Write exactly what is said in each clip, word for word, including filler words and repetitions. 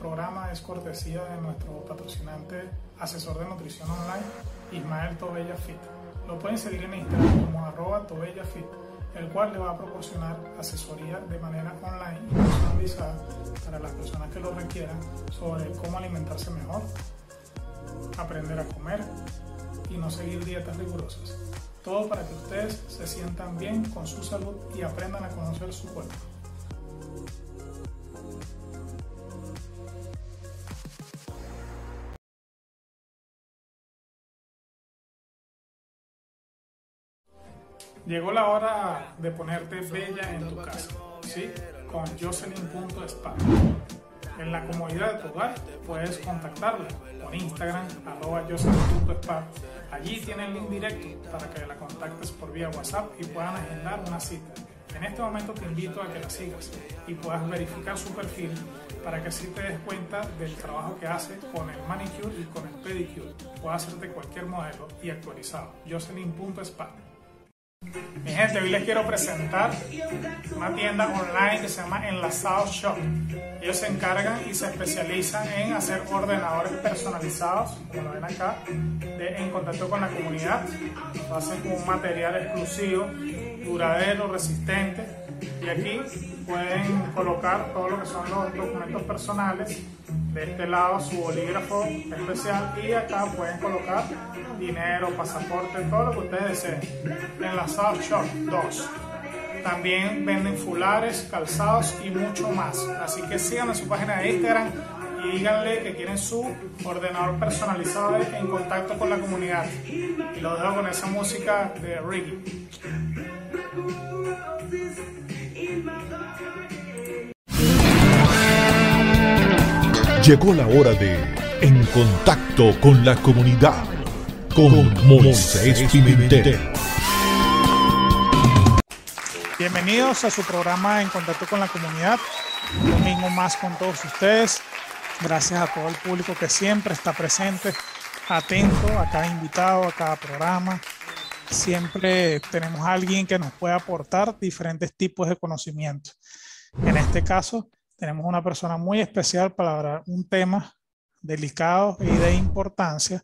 programa es cortesía de nuestro patrocinante, asesor de nutrición online, Ismael Tobella Fit. Lo pueden seguir en Instagram como arroba Tobella Fit, el cual le va a proporcionar asesoría de manera online y personalizada para las personas que lo requieran sobre cómo alimentarse mejor, aprender a comer y no seguir dietas rigurosas. Todo para que ustedes se sientan bien con su salud y aprendan a conocer su cuerpo. Llegó la hora de ponerte bella en tu casa, ¿sí? Con Jocelyn punto spa. En la comodidad de tu hogar puedes contactarla por Instagram, arroba Jocelyn punto spa. Allí tiene el link directo para que la contactes por vía WhatsApp y puedan agendar una cita. En este momento te invito a que la sigas y puedas verificar su perfil para que así te des cuenta del trabajo que hace con el manicure y con el pedicure. Puede hacerte cualquier modelo y actualizado. Jocelyn punto spa. Mi gente, hoy les quiero presentar una tienda online que se llama Enlazado Shop. Ellos se encargan y se especializan en hacer ordenadores personalizados, como lo ven acá, de, en contacto con la comunidad. Lo hacen con un material exclusivo, duradero, resistente. Y aquí pueden colocar todo lo que son los documentos personales. De este lado su bolígrafo especial y acá pueden colocar dinero, pasaporte, todo lo que ustedes deseen. Enlazado Shop dos. También venden fulares, calzados y mucho más. Así que sigan en su página de Instagram y díganle que quieren su ordenador personalizado en contacto con la comunidad. Y lo dejo con esa música de reggae. Llegó la hora de En Contacto con la Comunidad con Moisés Pimentel. Bienvenidos a su programa En Contacto con la Comunidad. Un domingo más con todos ustedes. Gracias a todo el público que siempre está presente, atento a cada invitado, a cada programa. Siempre tenemos a alguien que nos puede aportar diferentes tipos de conocimiento. En este caso, tenemos una persona muy especial para hablar un tema delicado y de importancia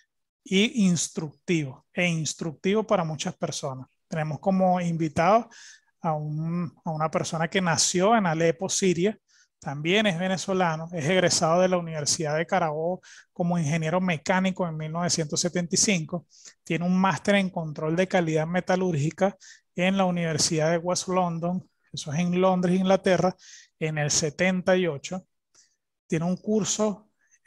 y instructivo, e instructivo para muchas personas. Tenemos como invitado a, un, a una persona que nació en Alepo, Siria, también es venezolano, es egresado de la Universidad de Carabobo como ingeniero mecánico en mil novecientos setenta y cinco, tiene un máster en control de calidad metalúrgica en la Universidad de West London, eso es en Londres, Inglaterra, en el setenta y ocho. Tiene un curso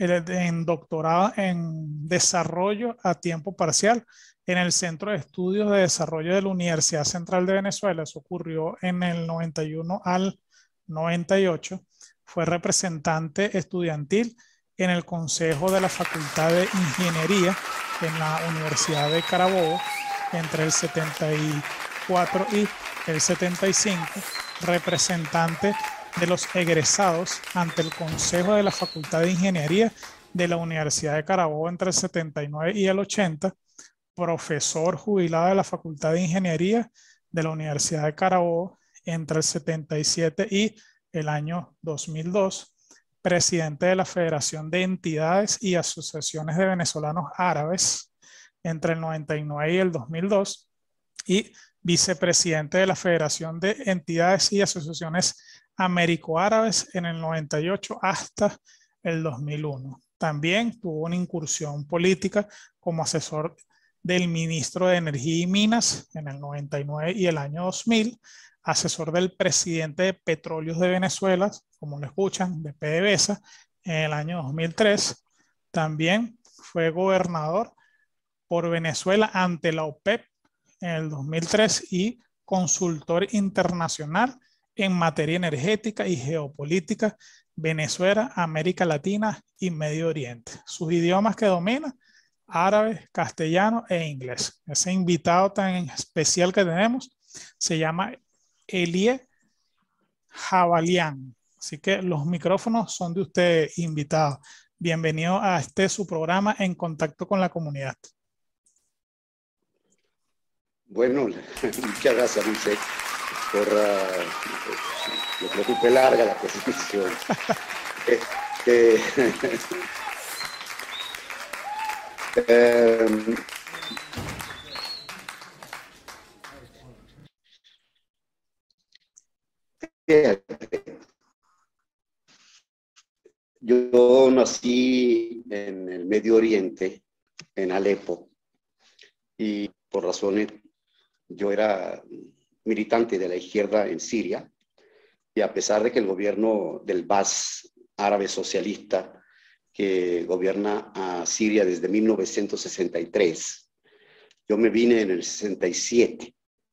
en doctorado en desarrollo a tiempo parcial en el Centro de Estudios de Desarrollo de la Universidad Central de Venezuela. Eso ocurrió en el noventa y uno al noventa y ocho. Fue representante estudiantil en el Consejo de la Facultad de Ingeniería en la Universidad de Carabobo entre el setenta y cuatro y el setenta y cinco, representante de los egresados ante el Consejo de la Facultad de Ingeniería de la Universidad de Carabobo entre el setenta y nueve y el ochenta, profesor jubilado de la Facultad de Ingeniería de la Universidad de Carabobo entre el setenta y siete y el año dos mil dos, presidente de la Federación de Entidades y Asociaciones de Venezolanos Árabes entre el noventa y nueve y el dos mil dos, y vicepresidente de la Federación de Entidades y Asociaciones Américo-Árabes en el noventa y ocho hasta el dos mil uno. También tuvo una incursión política como asesor del ministro de Energía y Minas en el noventa y nueve y el año dos mil, asesor del presidente de Petróleos de Venezuela, como lo escuchan, de PDVSA, en el año dos mil tres. También fue gobernador por Venezuela ante la OPEP en el dos mil tres y consultor internacional en materia energética y geopolítica, Venezuela, América Latina y Medio Oriente. Sus idiomas que domina, árabe, castellano e inglés. Ese invitado tan especial que tenemos se llama Elie Jabalian. Así que los micrófonos son de usted, invitado. Bienvenido a este su programa En Contacto con la Comunidad. Bueno, muchas gracias, Moisés, por uh, lo que fue larga la presentación. eh, Eh, eh, yo nací en el Medio Oriente, en Alepo, y por razones, yo era militante de la izquierda en Siria, y a pesar de que el gobierno del Baas árabe socialista, que gobierna a Siria desde mil novecientos sesenta y tres, yo me vine en el sesenta y siete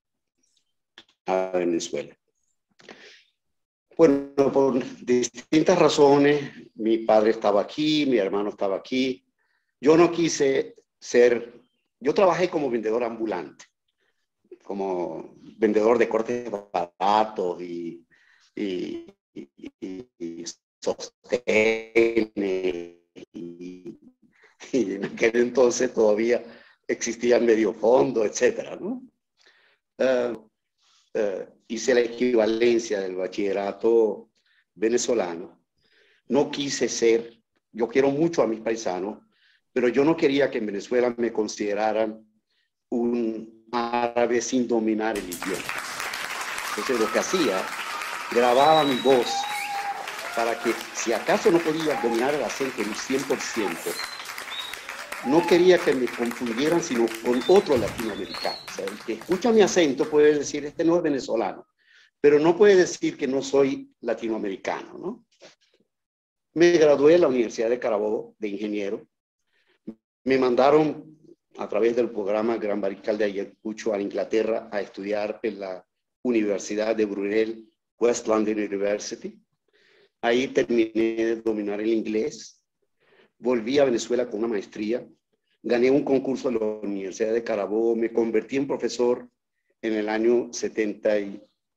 a Venezuela. Bueno, por distintas razones, mi padre estaba aquí, mi hermano estaba aquí. Yo no quise ser, yo trabajé como vendedor ambulante, como vendedor de cortes baratos y, y, y, y, y sostenes. Y, y en aquel entonces todavía existía el medio fondo, etcétera, ¿no? Uh, Uh, hice la equivalencia del bachillerato venezolano. No quise ser, yo quiero mucho a mis paisanos, pero yo no quería que en Venezuela me consideraran un árabe sin dominar el idioma. Entonces lo que hacía, grababa mi voz para que si acaso no podía dominar el acento en un cien por ciento, no quería que me confundieran sino con otro latinoamericano. O sea, el que escucha mi acento puede decir, este no es venezolano, pero no puede decir que no soy latinoamericano, ¿no? Me gradué en la Universidad de Carabobo de ingeniero. Me mandaron a través del programa Gran Bariscal de Ayacucho a Inglaterra a estudiar en la Universidad de Brunel, West London University. Ahí terminé de dominar el inglés. Volví a Venezuela con una maestría, gané un concurso en la Universidad de Carabobo, me convertí en profesor en el año setenta y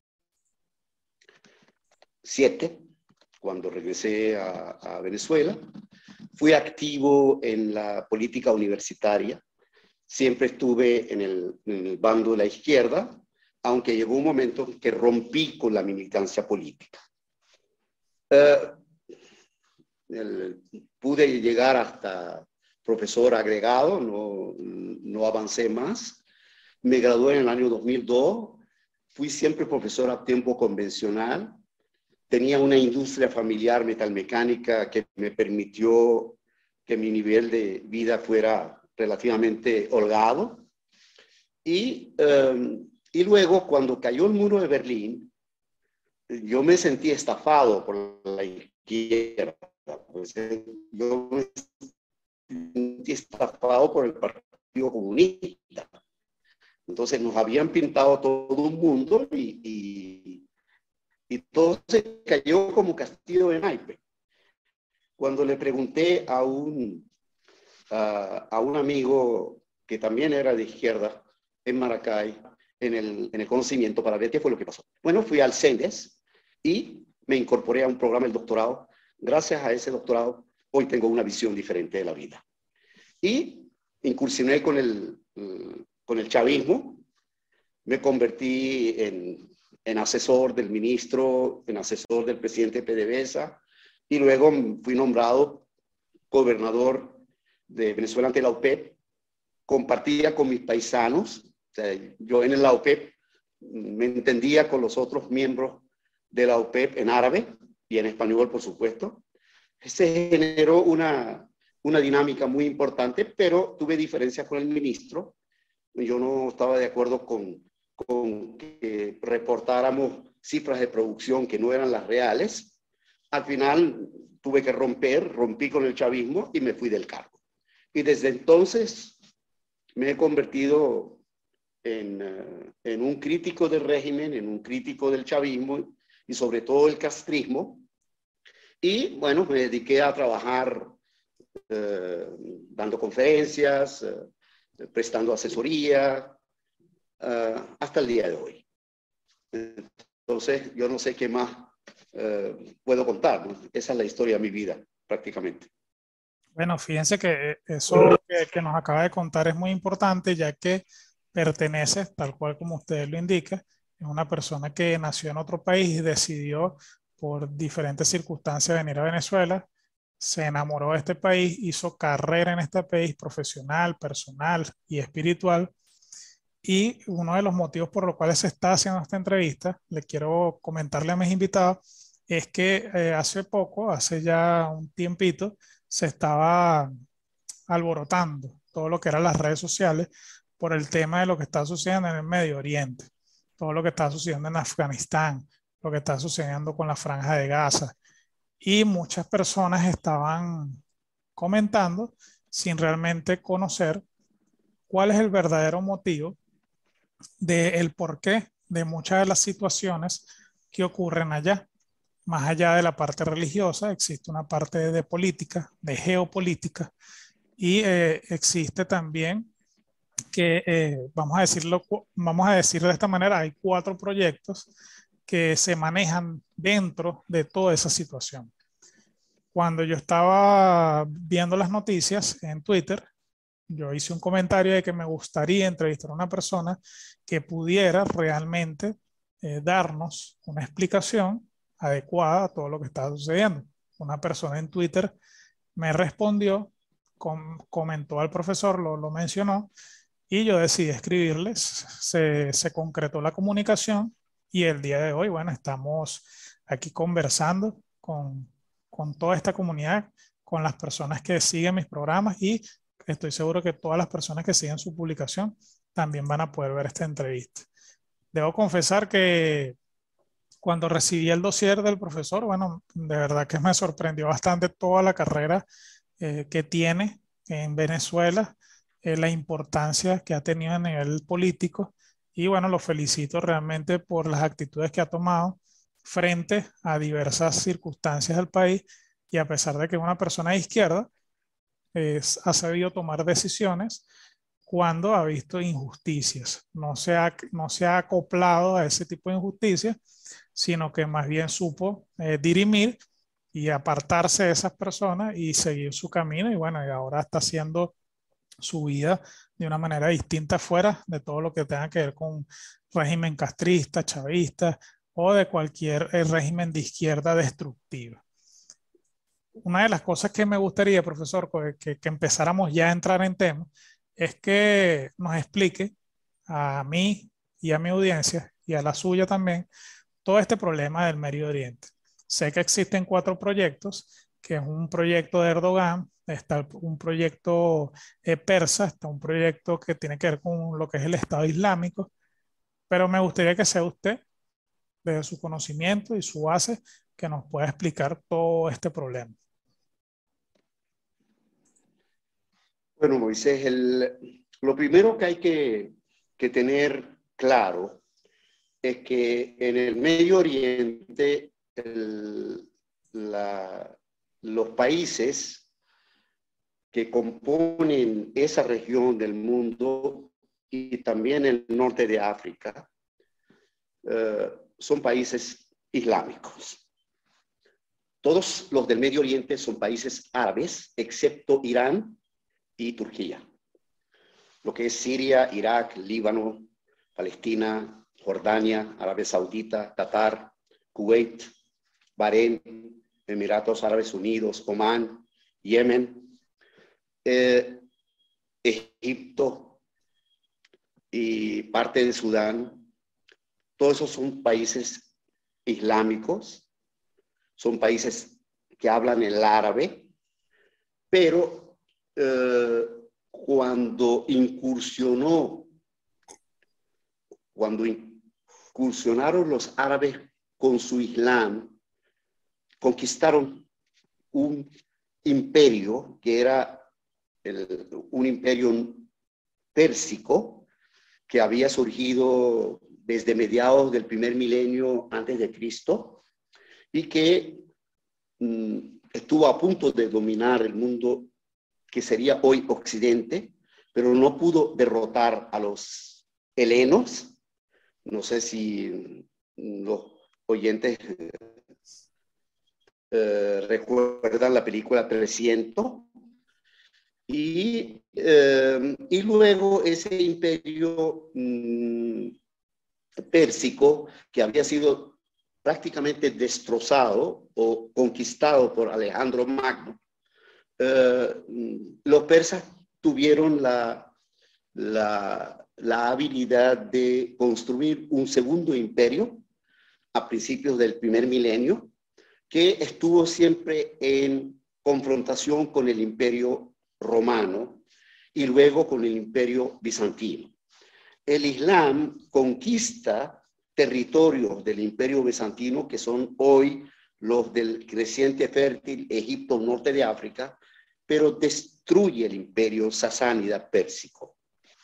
siete, cuando regresé a, a Venezuela. Fui activo en la política universitaria, siempre estuve en el, en el bando de la izquierda, aunque llegó un momento que rompí con la militancia política. Uh, El, pude llegar hasta profesor agregado, no, no avancé más. Me gradué en el año dos mil dos, fui siempre profesor a tiempo convencional. Tenía una industria familiar metalmecánica que me permitió que mi nivel de vida fuera relativamente holgado. Y, um, y luego, cuando cayó el muro de Berlín, yo me sentí estafado por la izquierda. Pues, yo me sentí estafado por el Partido Comunista. Entonces nos habían pintado todo un mundo y, y, y todo se cayó como castillo de naipes. Cuando le pregunté a un, a, a un amigo que también era de izquierda en Maracay, en el, en el conocimiento, para ver qué fue lo que pasó. Bueno, fui al CENDES y me incorporé a un programa del doctorado. Gracias a ese doctorado, hoy tengo una visión diferente de la vida. Y incursioné con el, con el chavismo, me convertí en, en asesor del ministro, en asesor del presidente PDVSA, y luego fui nombrado gobernador de Venezuela ante la O P E P. Compartía con mis paisanos, o sea, yo en la O P E P me entendía con los otros miembros de la O P E P en árabe, y en español, por supuesto. Se generó una, una dinámica muy importante, pero tuve diferencias con el ministro. Yo no estaba de acuerdo con, con que reportáramos cifras de producción que no eran las reales. Al final tuve que romper, rompí con el chavismo y me fui del cargo. Y desde entonces me he convertido en, uh, en un crítico del régimen, en un crítico del chavismo, y sobre todo el castrismo. Y bueno, me dediqué a trabajar eh, dando conferencias, eh, prestando asesoría, eh, hasta el día de hoy. Entonces, yo no sé qué más eh, puedo contar, ¿no? Esa es la historia de mi vida, prácticamente. Bueno, fíjense que eso que, que nos acaba de contar es muy importante, ya que pertenece, tal cual como usted lo indica, es una persona que nació en otro país y decidió por diferentes circunstancias venir a Venezuela, se enamoró de este país, hizo carrera en este país, profesional, personal y espiritual. Y uno de los motivos por los cuales se está haciendo esta entrevista, le quiero comentarle a mis invitados, es que eh, hace poco, hace ya un tiempito, se estaba alborotando todo lo que eran las redes sociales por el tema de lo que está sucediendo en el Medio Oriente, todo lo que está sucediendo en Afganistán, lo que está sucediendo con la Franja de Gaza. Y muchas personas estaban comentando sin realmente conocer cuál es el verdadero motivo del porqué de muchas de las situaciones que ocurren allá. Más allá de la parte religiosa, existe una parte de política, de geopolítica, y eh, existe también que, eh, vamos a decirlo, vamos a decir de esta manera, hay cuatro proyectos que se manejan dentro de toda esa situación. Cuando yo estaba viendo las noticias en Twitter, yo hice un comentario de que me gustaría entrevistar a una persona que pudiera realmente eh, darnos una explicación adecuada a todo lo que está sucediendo. Una persona en Twitter me respondió, com comentó al profesor, lo, lo mencionó, y yo decidí escribirles. Se, se concretó la comunicación y el día de hoy, bueno, estamos aquí conversando con, con toda esta comunidad, con las personas que siguen mis programas, y estoy seguro que todas las personas que siguen su publicación también van a poder ver esta entrevista. Debo confesar que cuando recibí el dossier del profesor, bueno, de verdad que me sorprendió bastante toda la carrera eh, que tiene en Venezuela, eh, la importancia que ha tenido a nivel político, y bueno, lo felicito realmente por las actitudes que ha tomado frente a diversas circunstancias del país, y a pesar de que es una persona de izquierda, es, ha sabido tomar decisiones cuando ha visto injusticias. No se ha, no se ha acoplado a ese tipo de injusticias, sino que más bien supo eh, dirimir y apartarse de esas personas y seguir su camino. Y bueno, y ahora está haciendo su vida de una manera distinta fuera de todo lo que tenga que ver con régimen castrista, chavista o de cualquier eh, régimen de izquierda destructiva. Una de las cosas que me gustaría, profesor, que, que empezáramos ya a entrar en tema, es que nos explique a mí y a mi audiencia y a la suya también todo este problema del Medio Oriente. Sé que existen cuatro proyectos, que es un proyecto de Erdogan, está un proyecto eh, persa, está un proyecto que tiene que ver con lo que es el Estado Islámico, pero me gustaría que sea usted, desde su conocimiento y su base, que nos pueda explicar todo este problema. Bueno, Moisés, el, lo primero que hay que, que tener claro es que en el Medio Oriente el, la, los países que componen esa región del mundo y también el norte de África eh, son países islámicos. Todos los del Medio Oriente son países árabes, excepto Irán y Turquía. Lo que es Siria, Irak, Líbano, Palestina, Jordania, Arabia Saudita, Qatar, Kuwait, Bahrein, Emiratos Árabes Unidos, Omán, Yemen, eh, Egipto y parte de Sudán. Todos esos son países islámicos, son países que hablan el árabe, pero eh, cuando incursionó, cuando incursionaron los árabes con su Islam, conquistaron un imperio que era el, un imperio pérsico que había surgido desde mediados del primer milenio antes de Cristo y que mm, estuvo a punto de dominar el mundo que sería hoy Occidente, pero no pudo derrotar a los helenos. No sé si los oyentes eh, recuerdan la película trescientos. Y, eh, y luego ese imperio mmm, pérsico, que había sido prácticamente destrozado o conquistado por Alejandro Magno, eh, los persas tuvieron la, la, la habilidad de construir un segundo imperio a principios del primer milenio, que estuvo siempre en confrontación con el imperio romano y luego con el imperio bizantino. El Islam conquista territorios del imperio bizantino, que son hoy los del creciente fértil Egipto, norte de África, pero destruye el imperio sasánida pérsico.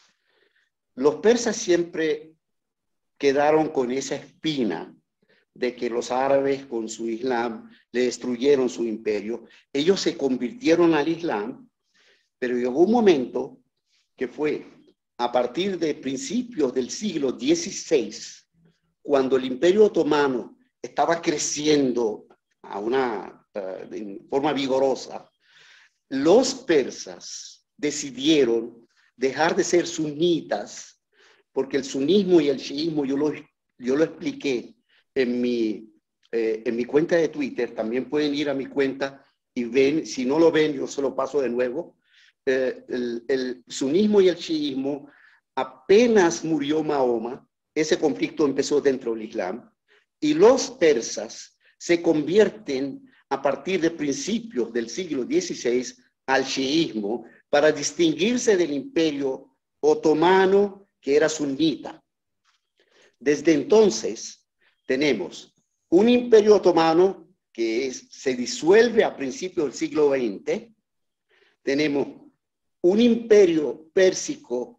Los persas siempre quedaron con esa espina de que los árabes con su Islam le destruyeron su imperio. Ellos se convirtieron al Islam, pero llegó un momento que fue a partir de principios del siglo dieciséis, cuando el imperio otomano estaba creciendo a una, uh, de forma vigorosa, los persas decidieron dejar de ser sunitas, porque el sunismo y el chiismo, yo lo, yo lo expliqué en mi, eh, en mi cuenta de Twitter. También pueden ir a mi cuenta y ven, si no lo ven, yo se lo paso de nuevo. Eh, el, el sunismo y el chiismo, apenas murió Mahoma, ese conflicto empezó dentro del Islam, y los persas se convierten a partir de principios del siglo dieciséis al chiismo para distinguirse del imperio otomano, que era sunita. Desde entonces tenemos un imperio otomano que es, se disuelve a principios del siglo veinte, tenemos un imperio pérsico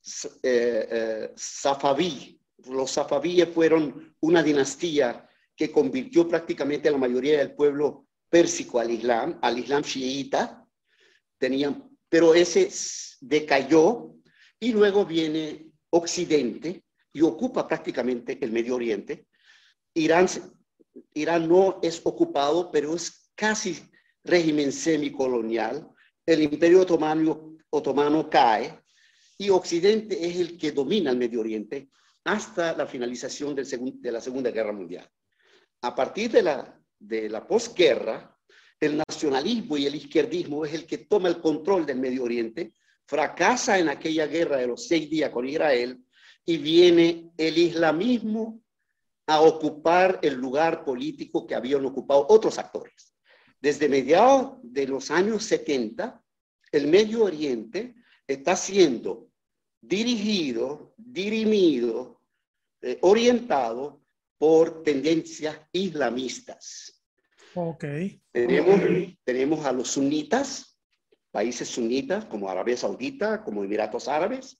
eh, eh, safaví. Los safabíes fueron una dinastía que convirtió prácticamente a la mayoría del pueblo pérsico al Islam, al Islam chiita. Tenían, pero ese decayó y luego viene Occidente y ocupa prácticamente el Medio Oriente. Irán, Irán no es ocupado, pero es casi régimen semicolonial. El imperio otomano, otomano cae y Occidente es el que domina el Medio Oriente hasta la finalización del segun, de la Segunda Guerra Mundial. A partir de la, de la posguerra, el nacionalismo y el izquierdismo es el que toma el control del Medio Oriente, fracasa en aquella guerra de los seis días con Israel y viene el islamismo a ocupar el lugar político que habían ocupado otros actores. Desde mediados de los años setenta, el Medio Oriente está siendo dirigido, dirimido, eh, orientado por tendencias islamistas. Okay. Tenemos, tenemos a los sunitas, países sunitas como Arabia Saudita, como Emiratos Árabes.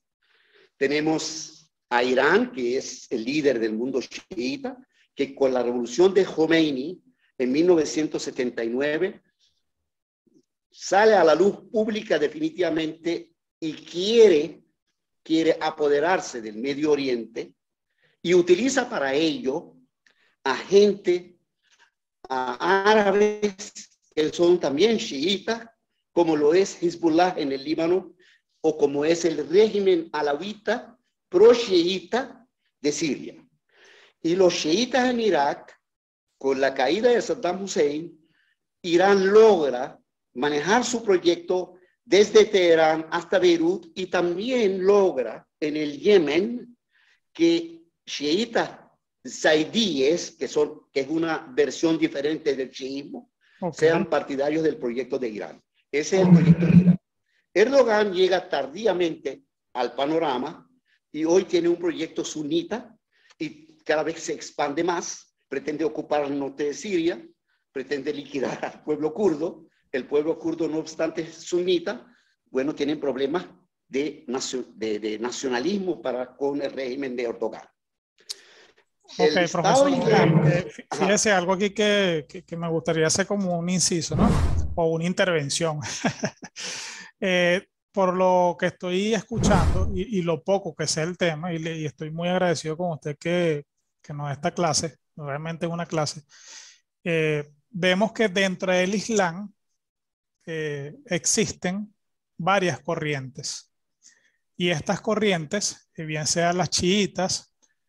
Tenemos a Irán, que es el líder del mundo chiita, que con la revolución de Khomeini en mil novecientos setenta y nueve sale a la luz pública definitivamente y quiere, quiere apoderarse del Medio Oriente y utiliza para ello a gente, a árabes que son también chiitas, como lo es Hezbollah en el Líbano o como es el régimen alawita pro-chiita de Siria. Y los chiitas en Irak, con la caída de Saddam Hussein, Irán logra manejar su proyecto desde Teherán hasta Beirut y también logra en el Yemen que chiitas zaidíes, que, son, que es una versión diferente del chiismo, okay, sean partidarios del proyecto de Irán. Ese es el proyecto de Irán. Erdogan llega tardíamente al panorama y hoy tiene un proyecto sunita y cada vez se expande más, pretende ocupar el norte de Siria, pretende liquidar al pueblo kurdo. El pueblo kurdo, no obstante, es sunita. Bueno, tienen problemas de, de, de nacionalismo para, con el régimen de Erdogan. Ok, profesor, eh, fíjese algo aquí que, que, que me gustaría hacer como un inciso, ¿no? O una intervención. eh, por lo que estoy escuchando y, y lo poco que sé el tema, y, le, y estoy muy agradecido con usted que, que nos da esta clase, realmente es una clase, eh, vemos que dentro del Islam eh, existen varias corrientes. Y estas corrientes, eh, bien sean las chiitas,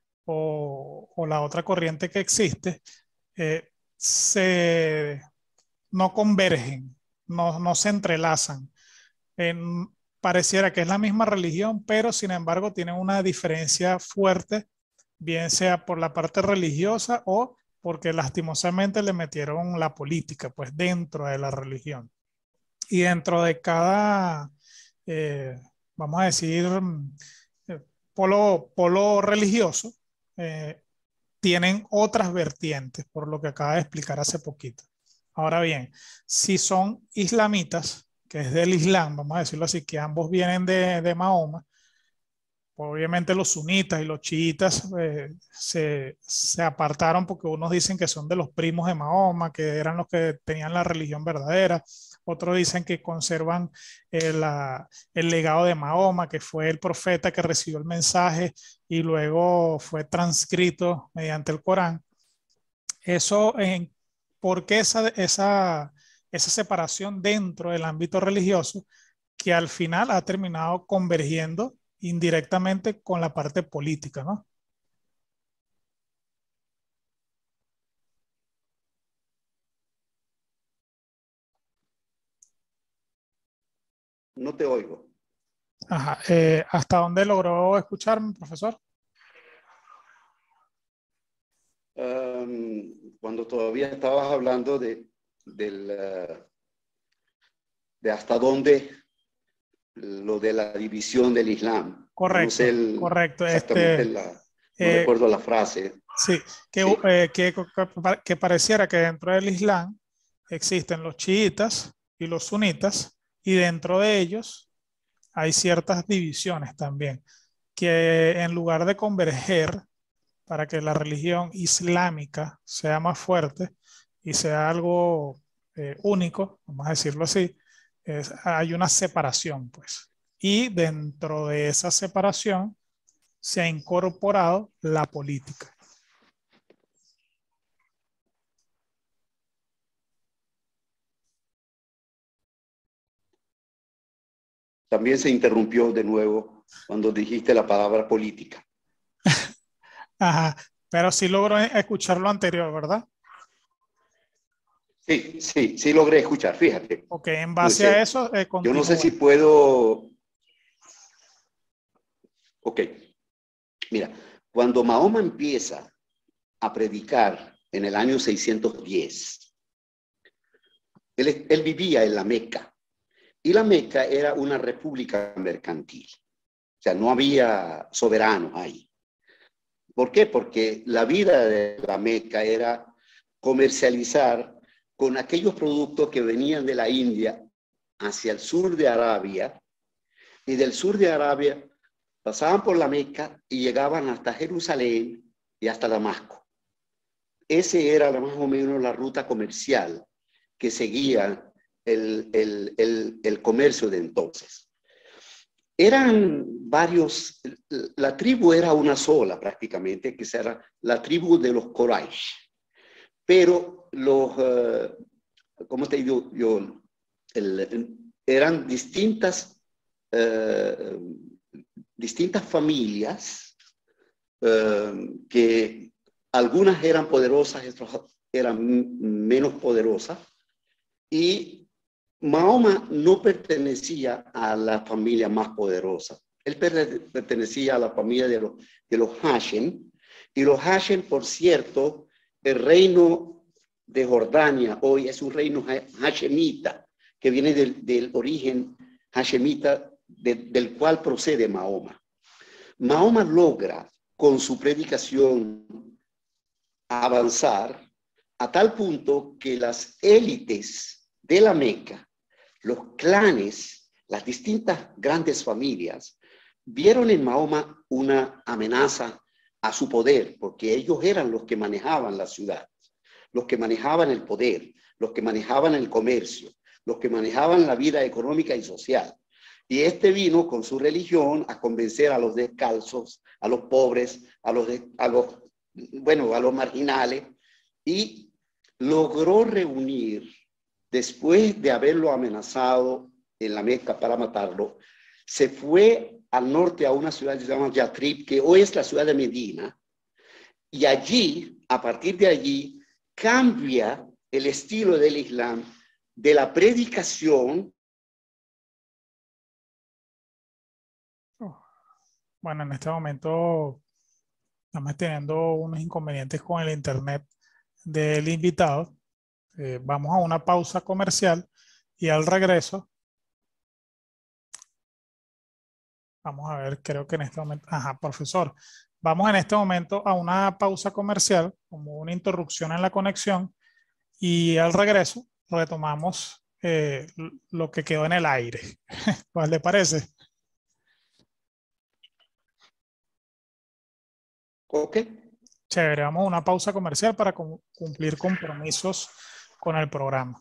O, o la otra corriente que existe, eh, se, no convergen, no, no se entrelazan. En, pareciera que es la misma religión, pero sin embargo tienen una diferencia fuerte, bien sea por la parte religiosa o porque lastimosamente le metieron la política, pues dentro de la religión. Y dentro de cada, eh, vamos a decir, eh, polo, polo religioso, eh, tienen otras vertientes, por lo que acaba de explicar hace poquito. Ahora bien, si son islamitas, que es del Islam, vamos a decirlo así, que ambos vienen de, de Mahoma, obviamente los sunitas y los chiitas eh, se, se apartaron porque unos dicen que son de los primos de Mahoma, que eran los que tenían la religión verdadera. Otros dicen que conservan el, la, el legado de Mahoma, que fue el profeta que recibió el mensaje y luego fue transcrito mediante el Corán. Eso, en, ¿por qué esa, esa, esa separación dentro del ámbito religioso que al final ha terminado convergiendo indirectamente con la parte política, ¿no? No te oigo. Ajá. Eh, ¿hasta dónde logró escucharme, profesor? Um, cuando todavía estabas hablando de, del, uh, de hasta dónde lo de la división del Islam. Correcto, no sé el, correcto. Exactamente este, la, no eh, recuerdo la frase. Sí, que, sí. Eh, que, que pareciera que dentro del Islam existen los chiitas y los sunitas, y dentro de ellos hay ciertas divisiones también, que en lugar de converger para que la religión islámica sea más fuerte y sea algo eh, único, vamos a decirlo así, es, hay una separación, pues. Y dentro de esa separación se ha incorporado la política. También se interrumpió de nuevo cuando dijiste la palabra política. Ajá, pero sí logró escuchar lo anterior, ¿verdad? Sí, sí, sí logré escuchar, fíjate. Ok, en base Entonces, a eso, eh, yo no sé si puedo... Ok, mira, cuando Mahoma empieza a predicar en el año seiscientos diez, él, él vivía en la Meca. Y la Meca era una república mercantil. O sea, no había soberanos ahí. ¿Por qué? Porque la vida de la Meca era comercializar con aquellos productos que venían de la India hacia el sur de Arabia, y del sur de Arabia pasaban por la Meca y llegaban hasta Jerusalén y hasta Damasco. Ese era más o menos la ruta comercial que seguía El, el, el, el comercio de entonces. Eran varios, la tribu era una sola prácticamente, que era la tribu de los Quraysh, pero los, uh, ¿cómo te digo yo? El, eran distintas, uh, distintas familias uh, que algunas eran poderosas, otras eran menos poderosas, y Mahoma no pertenecía a la familia más poderosa. Él pertenecía a la familia de los, de los Hashem. Y los Hashem, por cierto, el reino de Jordania hoy es un reino hashemita, que viene del, del origen hashemita de, del cual procede Mahoma. Mahoma logra con su predicación avanzar a tal punto que las élites de la Meca, los clanes, las distintas grandes familias, vieron en Mahoma una amenaza a su poder, porque ellos eran los que manejaban la ciudad, los que manejaban el poder, los que manejaban el comercio, los que manejaban la vida económica y social. Y este vino con su religión a convencer a los descalzos, a los pobres, a los, de, a los, bueno, a los marginales, y logró reunir, después de haberlo amenazado en la Meca para matarlo, se fue al norte a una ciudad que se llama Yatrib, que hoy es la ciudad de Medina, y allí, a partir de allí, cambia el estilo del Islam, de la predicación. Bueno, en este momento estamos teniendo unos inconvenientes con el internet del invitado. Eh, vamos a una pausa comercial y al regreso vamos a ver, creo que en este momento, ajá, profesor, vamos en este momento a una pausa comercial, como una interrupción en la conexión, y al regreso retomamos eh, lo que quedó en el aire. ¿Cuál le parece? Ok. Chévere, vamos a una pausa comercial para cumplir compromisos con el programa.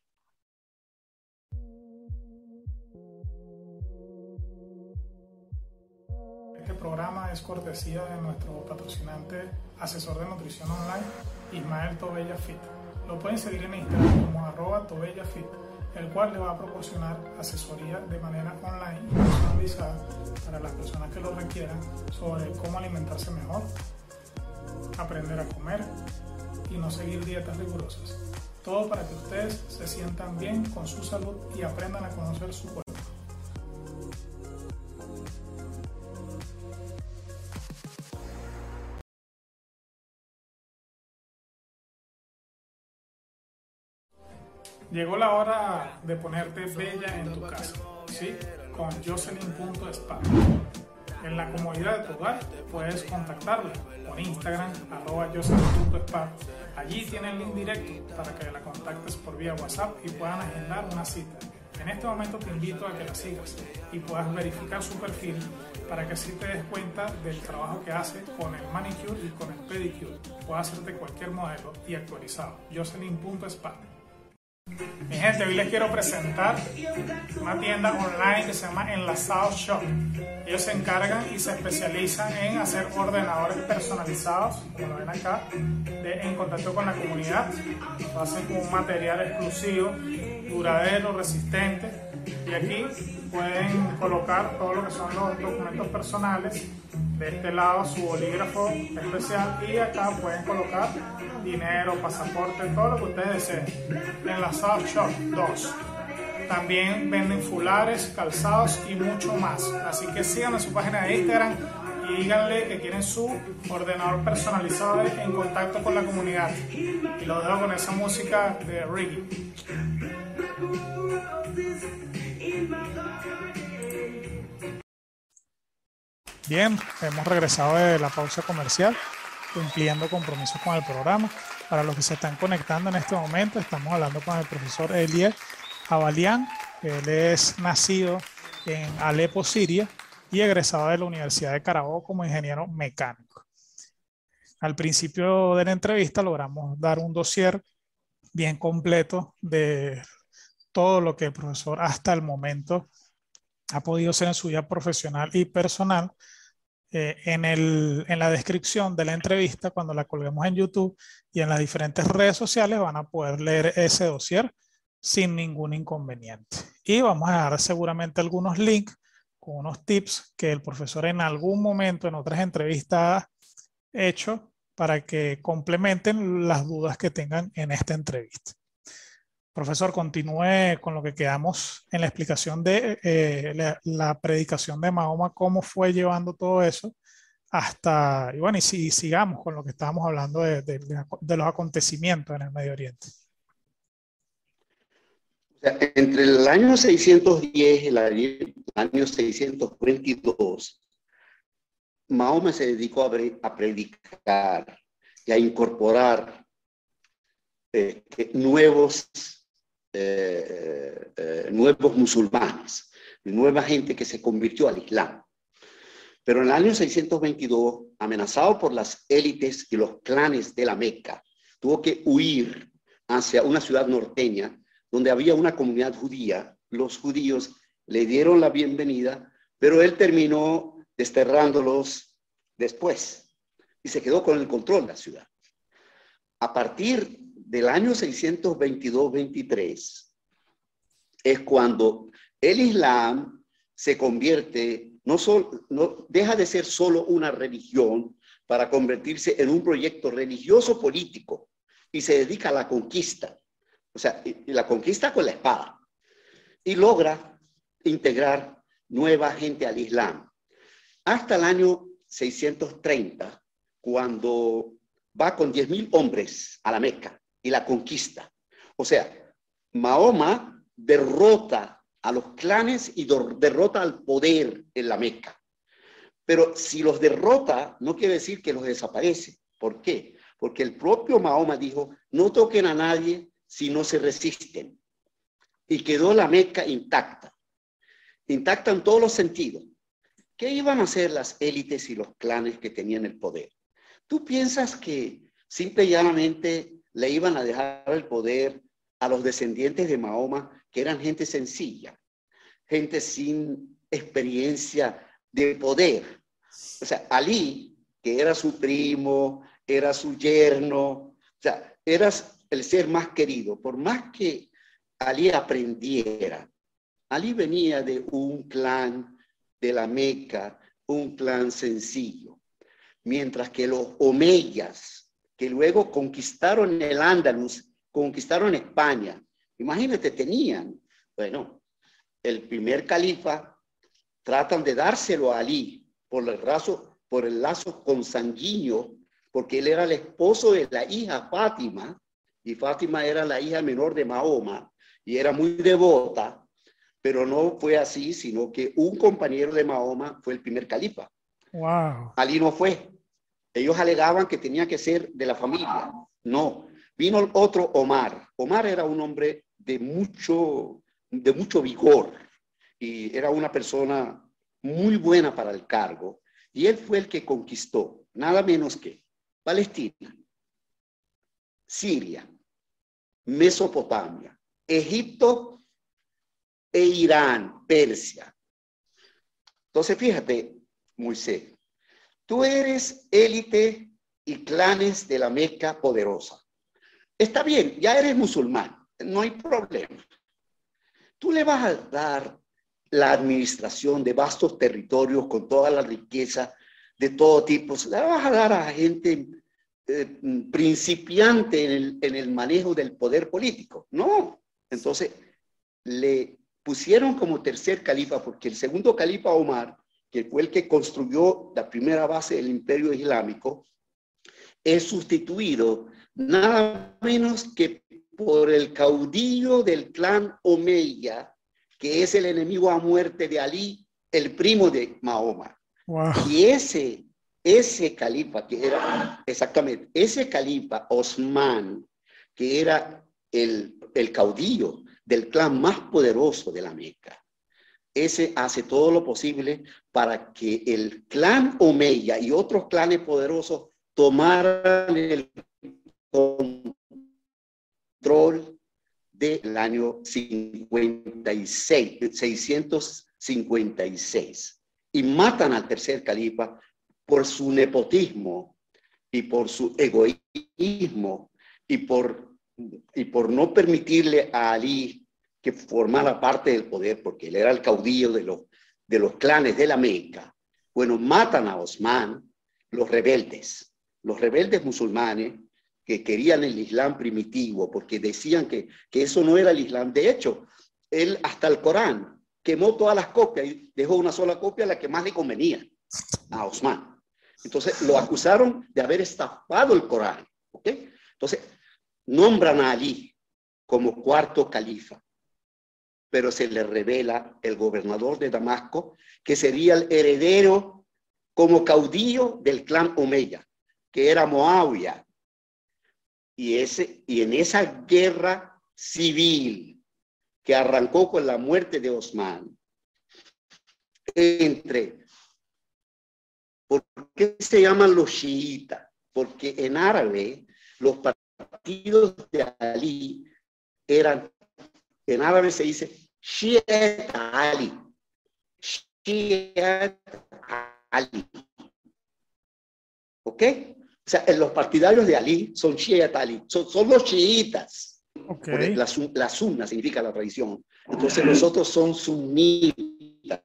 Este programa es cortesía de nuestro patrocinante, asesor de nutrición online, Ismael Tobella Fit. Lo pueden seguir en Instagram como arroba Tobella Fit, el cual le va a proporcionar asesoría de manera online y personalizada para las personas que lo requieran sobre cómo alimentarse mejor, aprender a comer y no seguir dietas rigurosas. Todo para que ustedes se sientan bien con su salud y aprendan a conocer su cuerpo. Llegó la hora de ponerte bella en tu casa, ¿sí? Con Jocelyn punto spa. En la comodidad de tu hogar puedes contactarla por Instagram, arroba Jocelyn punto spa. Allí tiene el link directo para que la contactes por vía WhatsApp y puedan agendar una cita. En este momento te invito a que la sigas y puedas verificar su perfil para que así te des cuenta del trabajo que hace con el manicure y con el pedicure. Puedes hacerte cualquier modelo y actualizado. Jocelyn punto spa. Mi gente, hoy les quiero presentar una tienda online que se llama Enlazado Shop. Ellos se encargan y se especializan en hacer ordenadores personalizados, como lo ven acá, de, en contacto con la comunidad. Lo hacen con un material exclusivo, duradero, resistente. Y aquí pueden colocar todo lo que son los documentos personales. De este lado su bolígrafo especial y acá pueden colocar dinero, pasaporte, todo lo que ustedes deseen. Enlazado Shop dos. También venden fulares, calzados y mucho más. Así que sigan en su página de Instagram y díganle que quieren su ordenador personalizado en contacto con la comunidad. Y lo dejo con esa música de reggae. Bien, hemos regresado de la pausa comercial, cumpliendo compromisos con el programa. Para los que se están conectando en este momento, estamos hablando con el profesor Eliel Abalian. Él es nacido en Alepo, Siria, y egresado de la Universidad de Carabobo como ingeniero mecánico. Al principio de la entrevista logramos dar un dossier bien completo de todo lo que el profesor hasta el momento ha podido hacer en su vida profesional y personal. Eh, en, el, en la descripción de la entrevista, cuando la colguemos en YouTube y en las diferentes redes sociales, van a poder leer ese dossier sin ningún inconveniente. Y vamos a dar seguramente algunos links con unos tips que el profesor en algún momento en otras entrevistas ha hecho para que complementen las dudas que tengan en esta entrevista. Profesor, continúe con lo que quedamos en la explicación de eh, la, la predicación de Mahoma, cómo fue llevando todo eso hasta, y bueno, y si, sigamos con lo que estábamos hablando de, de, de los acontecimientos en el Medio Oriente. O sea, entre el año seiscientos diez y el año seiscientos veintidós, Mahoma se dedicó a, a predicar y a incorporar eh, nuevos Eh, eh, nuevos musulmanes, nueva gente que se convirtió al Islam. Pero en el año seiscientos veintidós, amenazado por las élites y los clanes de la Meca, tuvo que huir hacia una ciudad norteña donde había una comunidad judía. Los judíos le dieron la bienvenida, pero él terminó desterrándolos después y se quedó con el control de la ciudad. A partir del año seiscientos veintidós veintitrés es cuando el Islam se convierte, no, solo, no deja de ser solo una religión para convertirse en un proyecto religioso político y se dedica a la conquista. o sea, y, y la conquista con la espada, y logra integrar nueva gente al Islam. Hasta el año seiscientos treinta, cuando va con diez mil hombres a la Meca y la conquista. O sea, Mahoma derrota a los clanes y derrota al poder en la Meca. Pero si los derrota, no quiere decir que los desaparece. ¿Por qué? Porque el propio Mahoma dijo, no toquen a nadie si no se resisten. Y quedó la Meca intacta. Intacta en todos los sentidos. ¿Qué iban a hacer las élites y los clanes que tenían el poder? ¿Tú piensas que simple y llanamente le iban a dejar el poder a los descendientes de Mahoma, que eran gente sencilla, gente sin experiencia de poder? O sea, Ali, que era su primo, era su yerno, o sea, era el ser más querido. Por más que Ali aprendiera, Ali venía de un clan de la Meca, un clan sencillo. Mientras que los omeyas, que luego conquistaron el Andalus, conquistaron España, imagínate, tenían, bueno, el primer califa, tratan de dárselo a Ali por el lazo, por el lazo consanguíneo, porque él era el esposo de la hija Fátima, y Fátima era la hija menor de Mahoma, y era muy devota, pero no fue así, sino que un compañero de Mahoma fue el primer califa. Wow. Ali no fue. Ellos alegaban que tenía que ser de la familia. No. Vino otro Omar. Omar era un hombre de mucho, de mucho vigor y era una persona muy buena para el cargo. Y él fue el que conquistó, nada menos que Palestina, Siria, Mesopotamia, Egipto e Irán, Persia. Entonces, fíjate, Moisés, tú eres élite y clanes de la Meca poderosa. Está bien, ya eres musulmán, no hay problema. Tú le vas a dar la administración de vastos territorios con toda la riqueza de todo tipo. Le vas a dar a gente eh, principiante en el, en el manejo del poder político. No. Entonces, le pusieron como tercer califa, porque el segundo califa Omar, que fue el que construyó la primera base del Imperio Islámico, es sustituido nada menos que por el caudillo del clan Omeya, que es el enemigo a muerte de Ali, el primo de Mahoma. Wow. Y ese, ese califa, que era exactamente, ese califa Osman, que era el, el caudillo del clan más poderoso de la Meca, ese hace todo lo posible para que el clan Omeya y otros clanes poderosos tomaran el control del año cincuenta y seis, seiscientos cincuenta y seis, y matan al tercer califa por su nepotismo y por su egoísmo y por, y por no permitirle a Ali que formara parte del poder, porque él era el caudillo de los, de los clanes de la Meca. Bueno, matan a Osman los rebeldes, los rebeldes musulmanes que querían el Islam primitivo, porque decían que, que eso no era el Islam. De hecho, él hasta el Corán quemó todas las copias y dejó una sola copia, la que más le convenía a Osman. Entonces lo acusaron de haber estafado el Corán. ¿Okay? Entonces nombran a Ali como cuarto califa, pero se le revela el gobernador de Damasco, que sería el heredero como caudillo del clan Omeya, que era Moawiyah. Y, ese, y en esa guerra civil que arrancó con la muerte de Osman, entre, ¿por qué se llaman los chiitas? Porque en árabe los partidos de Ali eran, en árabe se dice Shi'at Ali, Shi'at Ali, ¿ok? O sea, los partidarios de Ali son Shi'at Ali, son, son los chiitas. Okay. La, la sunna significa la tradición. Entonces nosotros son sunitas.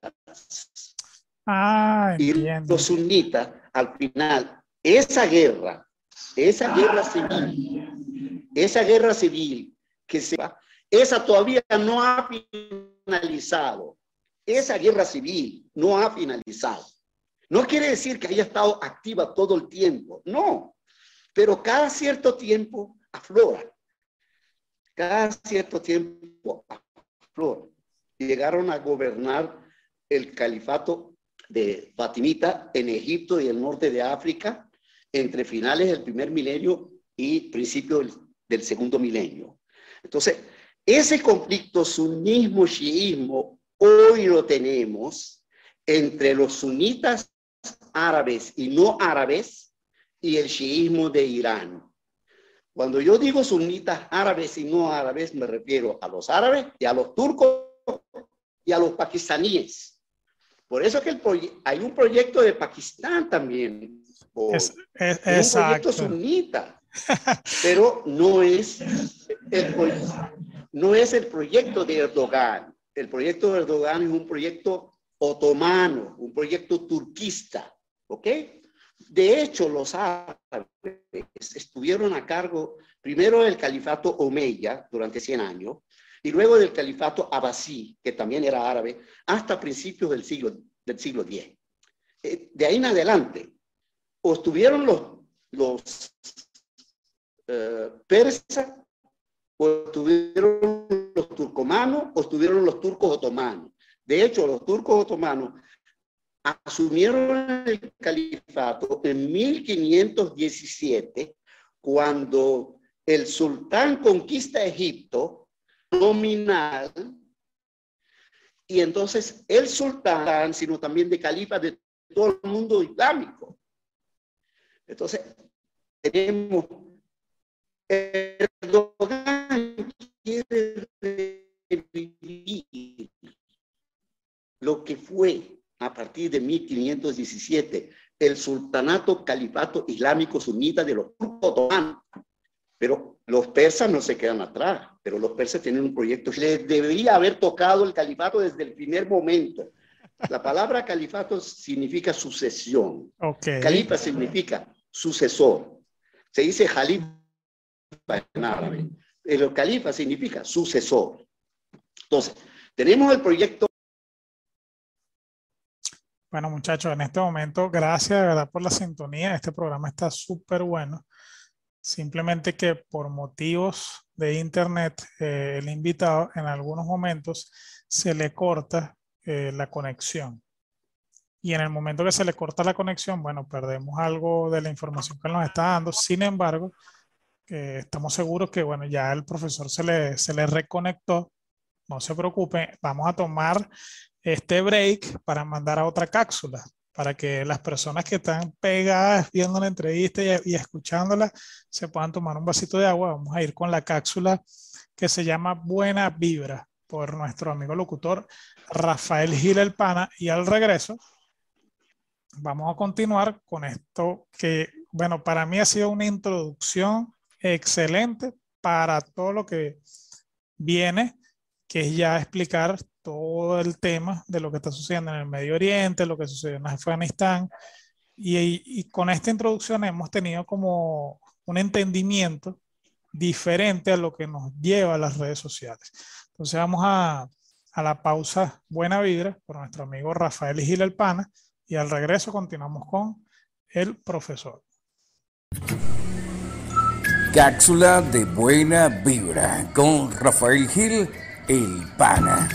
Ah, y los sunitas, al final, esa guerra, esa guerra civil, esa guerra civil que se va, esa todavía no ha finalizado. Esa guerra civil no ha finalizado. No quiere decir que haya estado activa todo el tiempo, no. Pero cada cierto tiempo aflora. Cada cierto tiempo aflora. Llegaron a gobernar el califato de Fatimita en Egipto y el norte de África entre finales del primer milenio y principios del, del segundo milenio. Entonces, ese conflicto sunismo-chiismo hoy lo tenemos entre los sunitas árabes y no árabes y el chiismo de Irán. Cuando yo digo sunitas árabes y no árabes, me refiero a los árabes y a los turcos y a los pakistaníes. Por eso que el hay un proyecto de Pakistán también. Es, es, es un proyecto sunita, pero no es, el, no es el proyecto de Erdogan. El proyecto de Erdogan es un proyecto otomano, un proyecto turquista, ¿ok? De hecho, los árabes estuvieron a cargo primero del califato Omeya durante cien años y luego del califato Abbasí, que también era árabe, hasta principios del siglo, del siglo diez. De ahí en adelante, o estuvieron los, los uh, persas, o estuvieron los turcomanos, o estuvieron los turcos otomanos. De hecho, los turcos otomanos asumieron el califato en mil quinientos diecisiete, cuando el sultán conquista Egipto nominal, y entonces el sultán, sino también de califa de todo el mundo islámico. Entonces, tenemos Erdogan quiere revivir lo que fue a partir de mil quinientos diecisiete el sultanato califato islámico sunita de los turcos otomanos. Pero los persas no se quedan atrás, pero los persas tienen un proyecto. Les debería haber tocado el califato desde el primer momento. La palabra califato significa sucesión. Okay. Califa significa sucesor. Se dice jalifa en árabe. El califa significa sucesor. Entonces, tenemos el proyecto. Bueno, muchachos, en este momento, gracias de verdad por la sintonía. Este programa está súper bueno. Simplemente que por motivos de internet, eh, el invitado en algunos momentos se le corta eh, la conexión. Y en el momento que se le corta la conexión, bueno, perdemos algo de la información que nos está dando. Sin embargo, eh, estamos seguros que, bueno, ya el profesor se le, se le reconectó. No se preocupe, vamos a tomar este break para mandar a otra cápsula, para que las personas que están pegadas viendo la entrevista y, y escuchándola se puedan tomar un vasito de agua. Vamos a ir con la cápsula que se llama Buena Vibra, por nuestro amigo locutor Rafael Gil El Pana, y al regreso vamos a continuar con esto que, bueno, para mí ha sido una introducción excelente para todo lo que viene, que es ya explicar todo el tema de lo que está sucediendo en el Medio Oriente, lo que sucedió en Afganistán, y, y con esta introducción hemos tenido como un entendimiento diferente a lo que nos lleva a las redes sociales. Entonces vamos a, a la pausa Buena Vibra por nuestro amigo Rafael Gil El Pana, y al regreso continuamos con el profesor. Cápsula de Buena Vibra con Rafael Gil El Pana.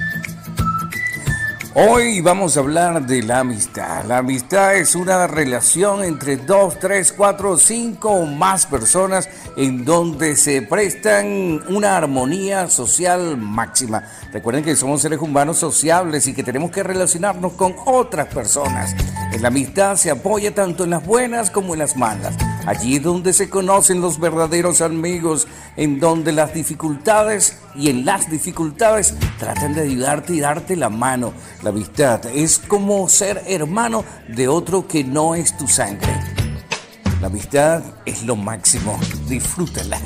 Hoy vamos a hablar de la amistad. La amistad es una relación entre dos, tres, cuatro, cinco o más personas en donde se prestan una armonía social máxima. Recuerden que somos seres humanos sociables y que tenemos que relacionarnos con otras personas. En la amistad se apoya tanto en las buenas como en las malas. Allí es donde se conocen los verdaderos amigos, en donde las dificultades y en las dificultades tratan de ayudarte y darte la mano. La amistad es como ser hermano de otro que no es tu sangre. La amistad es lo máximo. Disfrútala.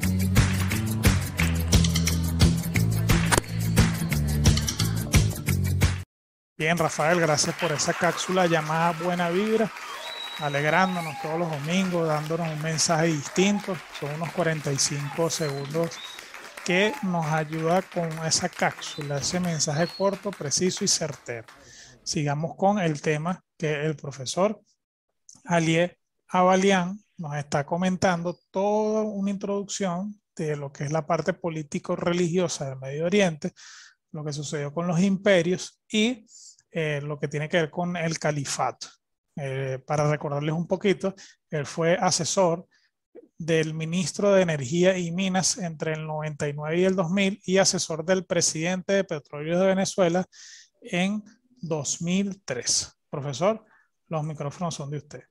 Bien, Rafael, gracias por esa cápsula llamada Buena Vibra, alegrándonos todos los domingos, dándonos un mensaje distinto. Son unos cuarenta y cinco segundos que nos ayuda con esa cápsula, ese mensaje corto, preciso y certero. Sigamos con el tema que el profesor Alié Abalián nos está comentando, toda una introducción de lo que es la parte político-religiosa del Medio Oriente, lo que sucedió con los imperios y eh, lo que tiene que ver con el califato. Eh, para recordarles un poquito, él fue asesor del ministro de Energía y Minas entre el noventa y nueve y el dos mil y asesor del presidente de Petróleos de Venezuela en dos mil tres. Profesor, los micrófonos son de usted.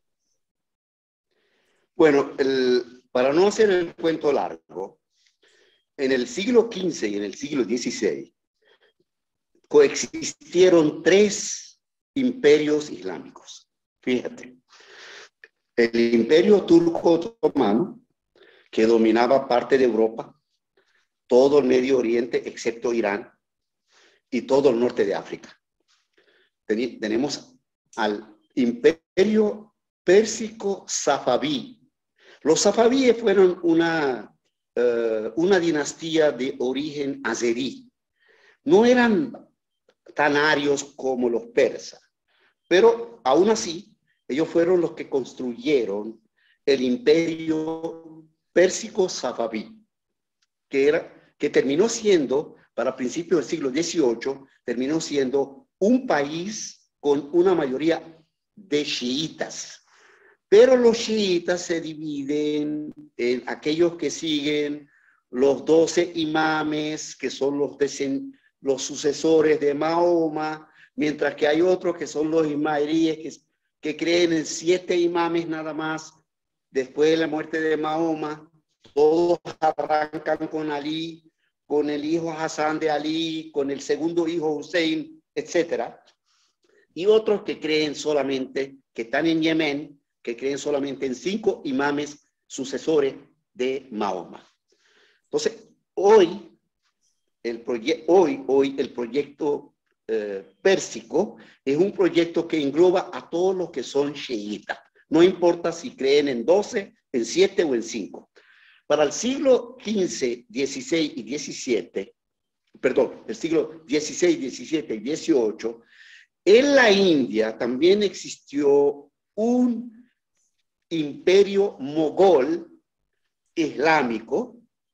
Bueno, el, para no hacer el cuento largo, en el siglo quince y en el siglo dieciséis coexistieron tres imperios islámicos. Fíjate, el imperio turco otomano, que dominaba parte de Europa, todo el Medio Oriente excepto Irán y todo el norte de África. Ten, tenemos al imperio pérsico safaví. Los safabíes fueron una, uh, una dinastía de origen azerí. No eran tan arios como los persas, pero aún así, ellos fueron los que construyeron el imperio pérsico safaví, que, era, que terminó siendo, para principios del siglo dieciocho, terminó siendo un país con una mayoría de chiitas. Pero los chiitas se dividen en aquellos que siguen los doce imames, que son los, los sucesores de Mahoma, mientras que hay otros que son los ismailíes, que, que creen en siete imames nada más. Después de la muerte de Mahoma, todos arrancan con Ali, con el hijo Hassan de Ali, con el segundo hijo Hussein, etcétera. Y otros que creen solamente, que están en Yemen, que creen solamente en cinco imames sucesores de Mahoma. Entonces, hoy el, hoy, hoy el proyecto eh, pérsico es un proyecto que engloba a todos los que son chiitas. No importa si creen en doce, en siete o en cinco. Para el siglo quince, dieciséis y diecisiete, perdón, el siglo dieciséis, diecisiete y dieciocho, en la India también existió un imperio mogol islámico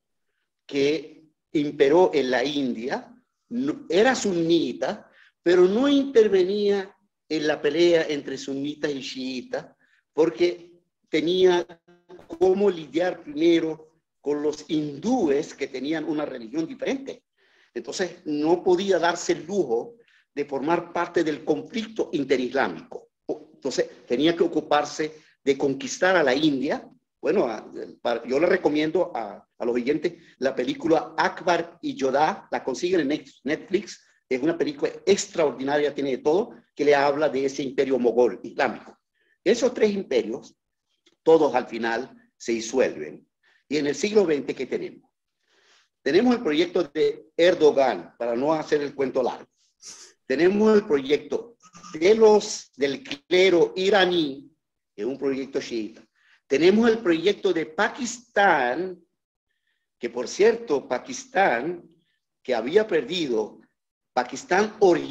que imperó en la India. Era sunita, pero no intervenía en la pelea entre sunitas y chiitas porque tenía cómo lidiar primero con los hindúes que tenían una religión diferente. Entonces no podía darse el lujo de formar parte del conflicto interislámico. Entonces tenía que ocuparse de conquistar a la India. Bueno, a, para, yo le recomiendo a, a los oyentes la película Akbar y Yodá, la consiguen en Netflix, es una película extraordinaria, tiene de todo, que le habla de ese imperio mogol islámico. Esos tres imperios, todos al final se disuelven. Y en el siglo veinte, ¿qué tenemos? Tenemos el proyecto de Erdogan, para no hacer el cuento largo. Tenemos el proyecto de los, del clero iraní, que es un proyecto chiita. Tenemos el proyecto de Pakistán, que por cierto, Pakistán, que había perdido Pakistán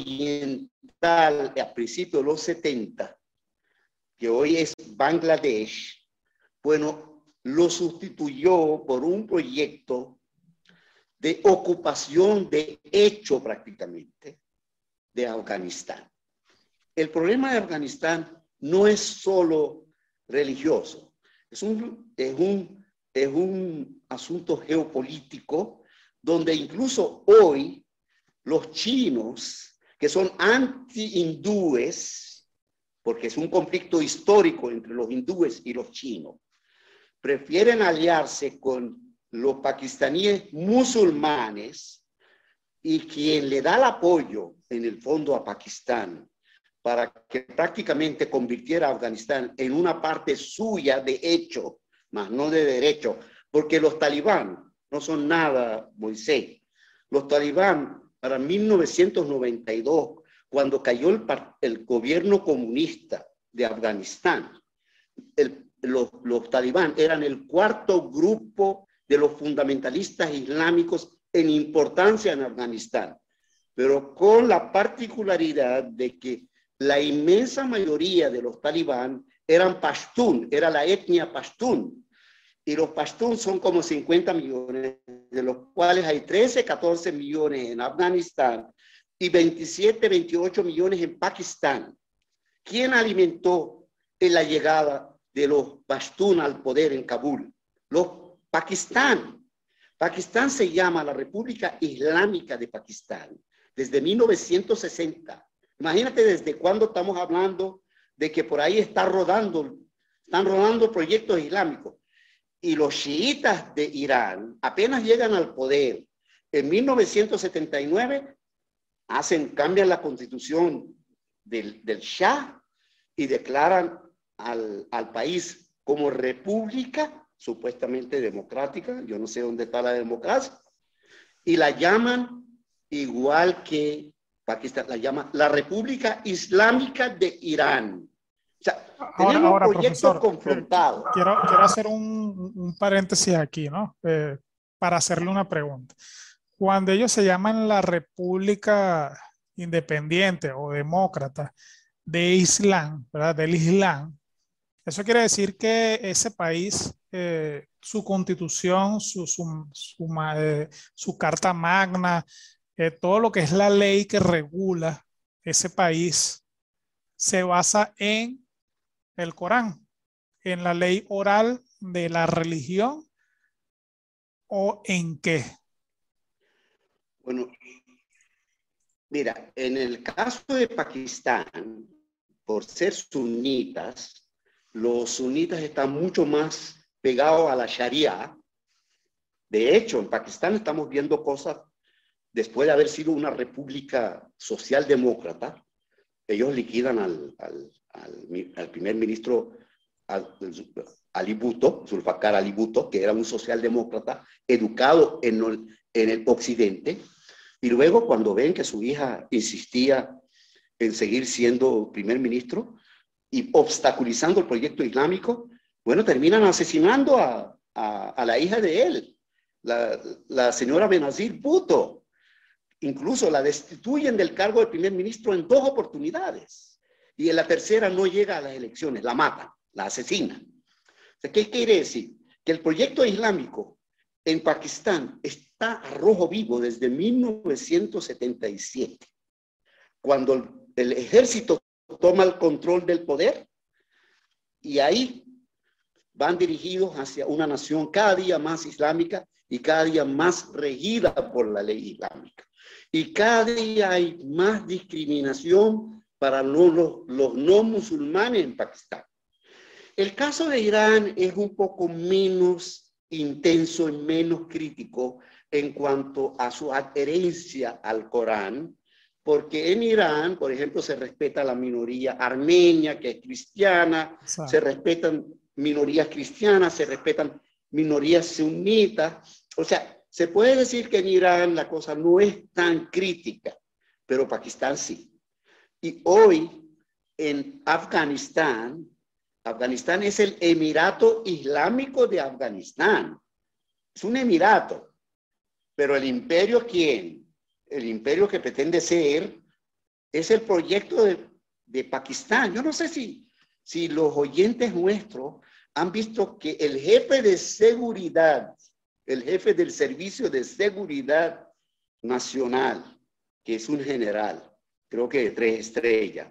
Oriental a principios de los setenta, que hoy es Bangladesh, bueno, lo sustituyó por un proyecto de ocupación de hecho prácticamente de Afganistán. El problema de Afganistán no es solo religioso, es un, es un, es un asunto geopolítico donde incluso hoy los chinos, que son anti-hindúes, porque es un conflicto histórico entre los hindúes y los chinos, prefieren aliarse con los pakistaníes musulmanes, y quien le da el apoyo en el fondo a Pakistán para que prácticamente convirtiera a Afganistán en una parte suya de hecho, más no de derecho, porque los talibán no son nada, Moisés. Los talibán, para mil novecientos noventa y dos, cuando cayó el, el gobierno comunista de Afganistán, el, los, los talibán eran el cuarto grupo de los fundamentalistas islámicos en importancia en Afganistán, pero con la particularidad de que la inmensa mayoría de los talibán eran pashtun, era la etnia pashtun, y los pashtun son como cincuenta millones, de los cuales hay trece, catorce millones en Afganistán y veintisiete, veintiocho millones en Pakistán. ¿Quién alimentó en la llegada de los pashtun al poder en Kabul? Los Pakistán. Pakistán se llama la República Islámica de Pakistán desde mil novecientos sesenta. Imagínate desde cuándo estamos hablando de que por ahí está rodando, están rodando proyectos islámicos. Y los chiitas de Irán apenas llegan al poder en mil novecientos setenta y nueve, hacen, cambian la constitución del, del Shah y declaran al, al país como república supuestamente democrática. Yo no sé dónde está la democracia, y la llaman igual que Pakistán, la llama la República Islámica de Irán. O sea, ahora, tenemos ahora, proyectos profesor, confrontados. Quiero, quiero hacer un, un paréntesis aquí, ¿no? Eh, para hacerle una pregunta. Cuando ellos se llaman la República Independiente o Demócrata de Islam, ¿verdad? Del Islam, eso quiere decir que ese país, eh, su constitución, su, su, su, eh, su carta magna, eh, todo lo que es la ley que regula ese país, se basa en el Corán, en la ley oral de la religión, ¿o en qué? Bueno, mira, en el caso de Pakistán, por ser sunitas, los sunitas están mucho más pegados a la Sharia. De hecho, en Pakistán estamos viendo cosas, después de haber sido una república socialdemócrata, ellos liquidan al, al, al, al primer ministro al, Ali Bhutto, Zulfikar Ali Bhutto, que era un socialdemócrata educado en el, en el occidente, y luego cuando ven que su hija insistía en seguir siendo primer ministro y obstaculizando el proyecto islámico, bueno, terminan asesinando a, a, a la hija de él, la, la señora Benazir Bhutto. Incluso la destituyen del cargo de primer ministro en dos oportunidades. Y en la tercera no llega a las elecciones, la matan, la asesinan. O sea, ¿qué quiere decir? Que el proyecto islámico en Pakistán está a rojo vivo desde mil novecientos setenta y siete, cuando el ejército toma el control del poder, y ahí van dirigidos hacia una nación cada día más islámica y cada día más regida por la ley islámica. Y cada día hay más discriminación para los, los, los no musulmanes en Pakistán. El caso de Irán es un poco menos intenso y menos crítico en cuanto a su adherencia al Corán, porque en Irán, por ejemplo, se respeta la minoría armenia, que es cristiana, Exacto. se respetan minorías cristianas, se respetan minorías sunitas. O sea, se puede decir que en Irán la cosa no es tan crítica, pero Pakistán sí. Y hoy en Afganistán, Afganistán es el Emirato Islámico de Afganistán. Es un emirato. Pero el imperio, ¿quién? El imperio que pretende ser es el proyecto de, de Pakistán. Yo no sé si, si los oyentes nuestros han visto que el jefe de seguridad, el jefe del Servicio de Seguridad Nacional, que es un general, creo que de tres estrellas,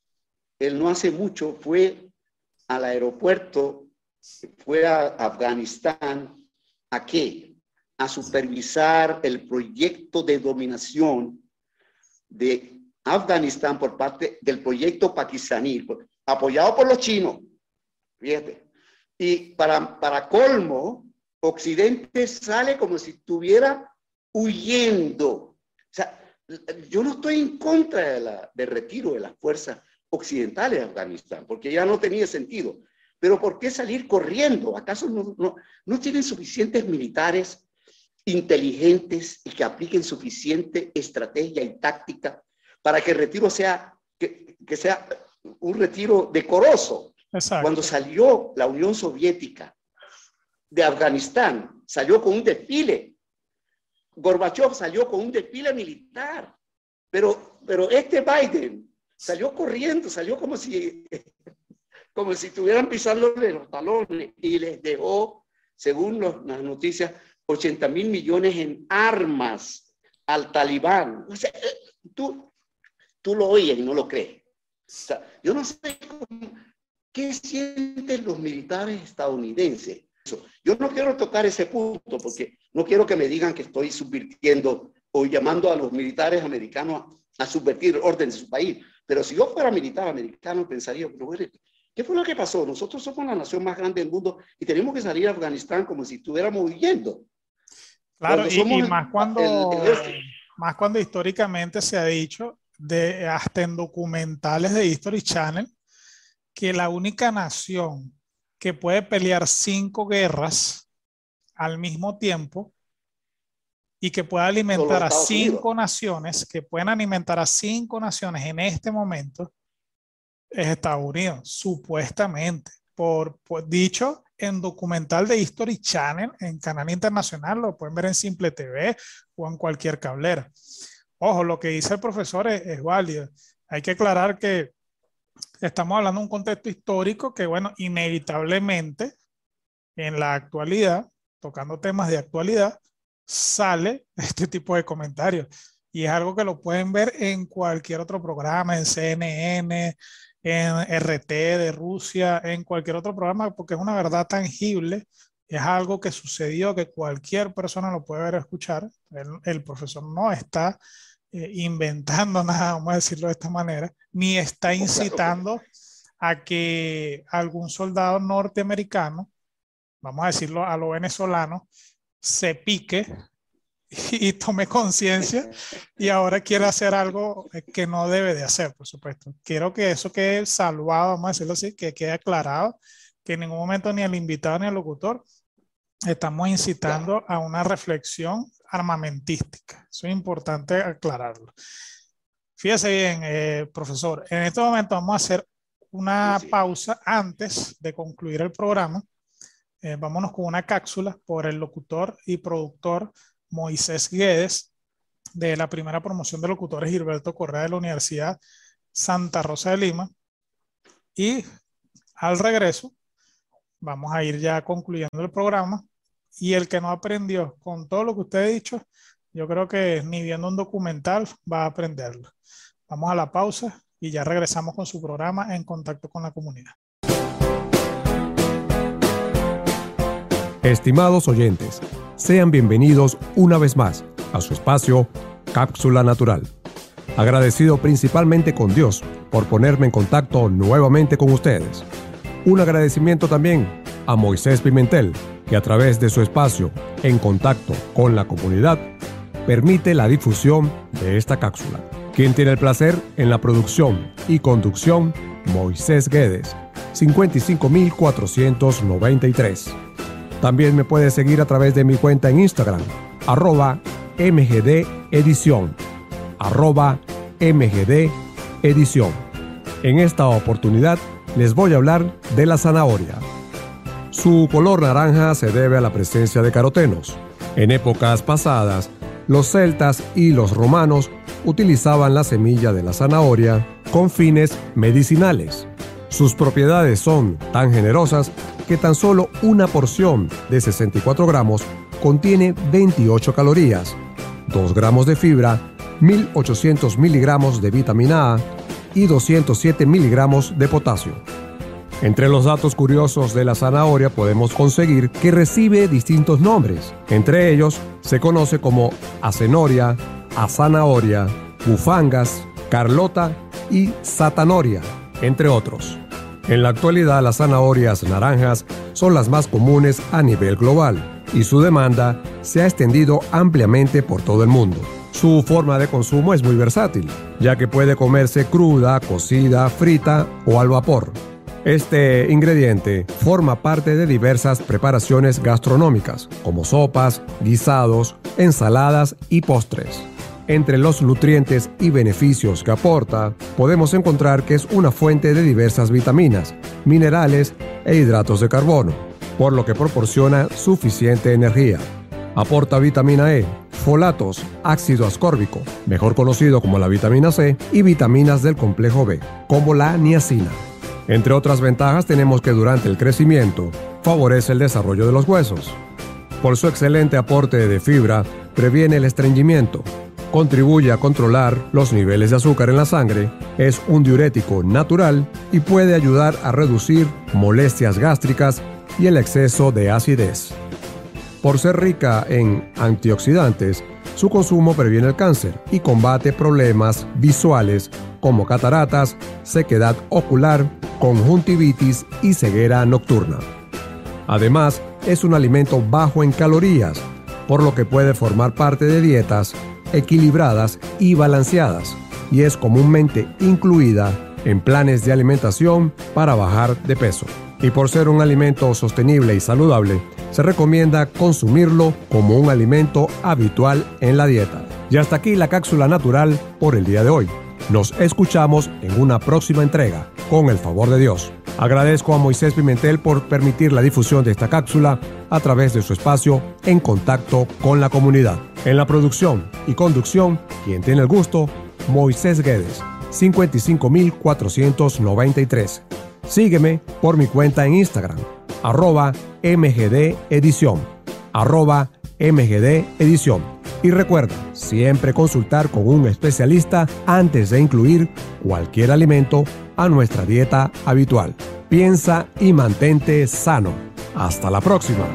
él no hace mucho fue al aeropuerto, fue a Afganistán, ¿a qué? A supervisar el proyecto de dominación de Afganistán por parte del proyecto pakistaní, apoyado por los chinos, fíjate. Y para, para colmo, Occidente sale como si estuviera huyendo. O sea, yo no estoy en contra de la, del retiro de las fuerzas occidentales de Afganistán, porque ya no tenía sentido. Pero ¿por qué salir corriendo? ¿Acaso no, no, no tienen suficientes militares inteligentes y que apliquen suficiente estrategia y táctica para que el retiro sea, que, que sea un retiro decoroso? Exacto. Cuando salió la Unión Soviética de Afganistán, salió con un desfile Gorbachev salió con un desfile militar, pero, pero este Biden salió corriendo, salió como si, como si estuvieran pisándole los talones y les dejó, según los, las noticias, ochenta mil millones en armas al talibán. O sea, tú, tú lo oyes y no lo crees. O sea, yo no sé cómo, qué sienten los militares estadounidenses. Yo no quiero tocar ese punto porque no quiero que me digan que estoy subvirtiendo o llamando a los militares americanos a, a subvertir el orden de su país. Pero si yo fuera militar americano, pensaría, pero bueno, ¿qué fue lo que pasó? Nosotros somos la nación más grande del mundo y tenemos que salir a Afganistán como si estuviéramos huyendo. Claro, y, y más, cuando, el, el más cuando históricamente se ha dicho, de, hasta en documentales de History Channel, que la única nación que puede pelear cinco guerras al mismo tiempo y que pueda alimentar a cinco Unidos. naciones, que pueden alimentar a cinco naciones en este momento, es Estados Unidos, supuestamente, por, por dicho en documental de History Channel, en canal internacional, lo pueden ver en Simple T V o en cualquier cablera. Ojo, lo que dice el profesor es, es válido. Hay que aclarar que estamos hablando de un contexto histórico que, bueno, inevitablemente en la actualidad, tocando temas de actualidad, sale este tipo de comentarios. Y es algo que lo pueden ver en cualquier otro programa, en C N N, en R T de Rusia, en cualquier otro programa, porque es una verdad tangible, es algo que sucedió, que cualquier persona lo puede ver o escuchar. El, el profesor no está eh, inventando nada, vamos a decirlo de esta manera, ni está incitando a que algún soldado norteamericano, vamos a decirlo a lo venezolano, se pique y tome conciencia y ahora quiere hacer algo que no debe de hacer, por supuesto. Quiero que eso quede salvado, vamos a decirlo así, que quede aclarado, que en ningún momento ni el invitado ni el locutor estamos incitando a una reflexión armamentística. Eso es importante aclararlo. Fíjese bien, eh, profesor, en este momento vamos a hacer una sí, sí. pausa antes de concluir el programa. Eh, vámonos con una cápsula por el locutor y productor Moisés Guedes, de la primera promoción de locutores Gilberto Correa de la Universidad Santa Rosa de Lima. Y al regreso vamos a ir ya concluyendo el programa. Y el que no aprendió con todo lo que usted ha dicho, yo creo que ni viendo un documental va a aprenderlo. Vamos a la pausa y ya regresamos con su programa En Contacto con la Comunidad. Estimados oyentes, sean bienvenidos una vez más a su espacio Cápsula Natural. Agradecido principalmente con Dios por ponerme en contacto nuevamente con ustedes. Un agradecimiento también a Moisés Pimentel, que a través de su espacio En Contacto con la Comunidad permite la difusión de esta cápsula. Quien tiene el placer en la producción y conducción, Moisés Guedes, cincuenta y cinco mil cuatrocientos noventa y tres. También me puede seguir a través de mi cuenta en Instagram, arroba mgdedición, arroba mgdedición. En esta oportunidad les voy a hablar de la zanahoria. Su color naranja se debe a la presencia de carotenos. En épocas pasadas, los celtas y los romanos utilizaban la semilla de la zanahoria con fines medicinales. Sus propiedades son tan generosas que tan solo una porción de sesenta y cuatro gramos contiene veintiocho calorías, dos gramos de fibra, mil ochocientos miligramos de vitamina A y doscientos siete miligramos de potasio. Entre los datos curiosos de la zanahoria podemos conseguir que recibe distintos nombres. Entre ellos se conoce como acenoria, azanahoria, bufangas, carlota y satanoria, entre otros. En la actualidad, las zanahorias naranjas son las más comunes a nivel global y su demanda se ha extendido ampliamente por todo el mundo. Su forma de consumo es muy versátil, ya que puede comerse cruda, cocida, frita o al vapor. Este ingrediente forma parte de diversas preparaciones gastronómicas, como sopas, guisados, ensaladas y postres. Entre los nutrientes y beneficios que aporta, podemos encontrar que es una fuente de diversas vitaminas, minerales e hidratos de carbono, por lo que proporciona suficiente energía. Aporta vitamina E, folatos, ácido ascórbico, mejor conocido como la vitamina C, y vitaminas del complejo B, como la niacina. Entre otras ventajas tenemos que durante el crecimiento favorece el desarrollo de los huesos. Por su excelente aporte de fibra, previene el estreñimiento, contribuye a controlar los niveles de azúcar en la sangre, es un diurético natural y puede ayudar a reducir molestias gástricas y el exceso de acidez. Por ser rica en antioxidantes, su consumo previene el cáncer y combate problemas visuales como cataratas, sequedad ocular, conjuntivitis y ceguera nocturna. Además, es un alimento bajo en calorías, por lo que puede formar parte de dietas equilibradas y balanceadas, y es comúnmente incluida en planes de alimentación para bajar de peso. Y por ser un alimento sostenible y saludable, se recomienda consumirlo como un alimento habitual en la dieta. Y hasta aquí la cápsula natural por el día de hoy. Nos escuchamos en una próxima entrega, con el favor de Dios. Agradezco a Moisés Pimentel por permitir la difusión de esta cápsula a través de su espacio En Contacto con la Comunidad. En la producción y conducción, quien tiene el gusto, Moisés Guedes, cincuenta y cinco mil cuatrocientos noventa y tres. Sígueme por mi cuenta en Instagram, arroba mgdedición, arroba mgdedición. Y recuerda, siempre consultar con un especialista antes de incluir cualquier alimento a nuestra dieta habitual. Piensa y mantente sano. Hasta la próxima.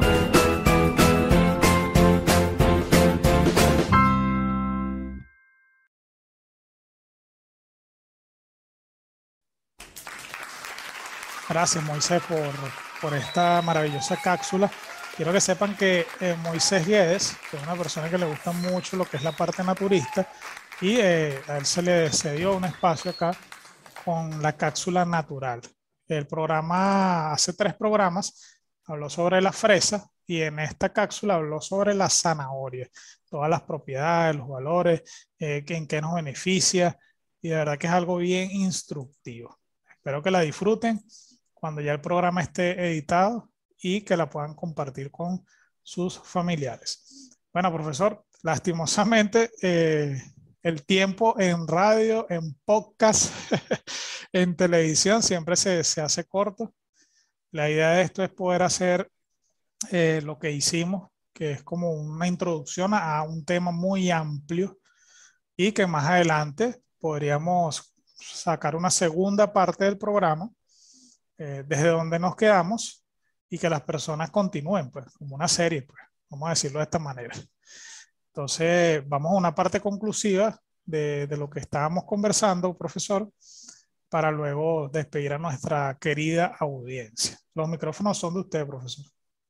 Gracias, Moisés, por, por esta maravillosa cápsula. Quiero que sepan que eh, Moisés Guedes, que es una persona que le gusta mucho lo que es la parte naturista, y eh, a él se le cedió un espacio acá con la cápsula natural. El programa, hace tres programas, habló sobre la fresa y en esta cápsula habló sobre la zanahoria, todas las propiedades, los valores, eh, en qué nos beneficia, y de verdad que es algo bien instructivo. Espero que la disfruten cuando ya el programa esté editado y que la puedan compartir con sus familiares. Bueno, profesor, lastimosamente eh, el tiempo en radio, en podcast, en televisión siempre se, se hace corto. La idea de esto es poder hacer eh, lo que hicimos, que es como una introducción a, a un tema muy amplio y que más adelante podríamos sacar una segunda parte del programa eh, desde donde nos quedamos y que las personas continúen, pues, como una serie, pues, vamos a decirlo de esta manera. Entonces, vamos a una parte conclusiva de, de lo que estábamos conversando, profesor, para luego despedir a nuestra querida audiencia. Los micrófonos son de usted, profesor.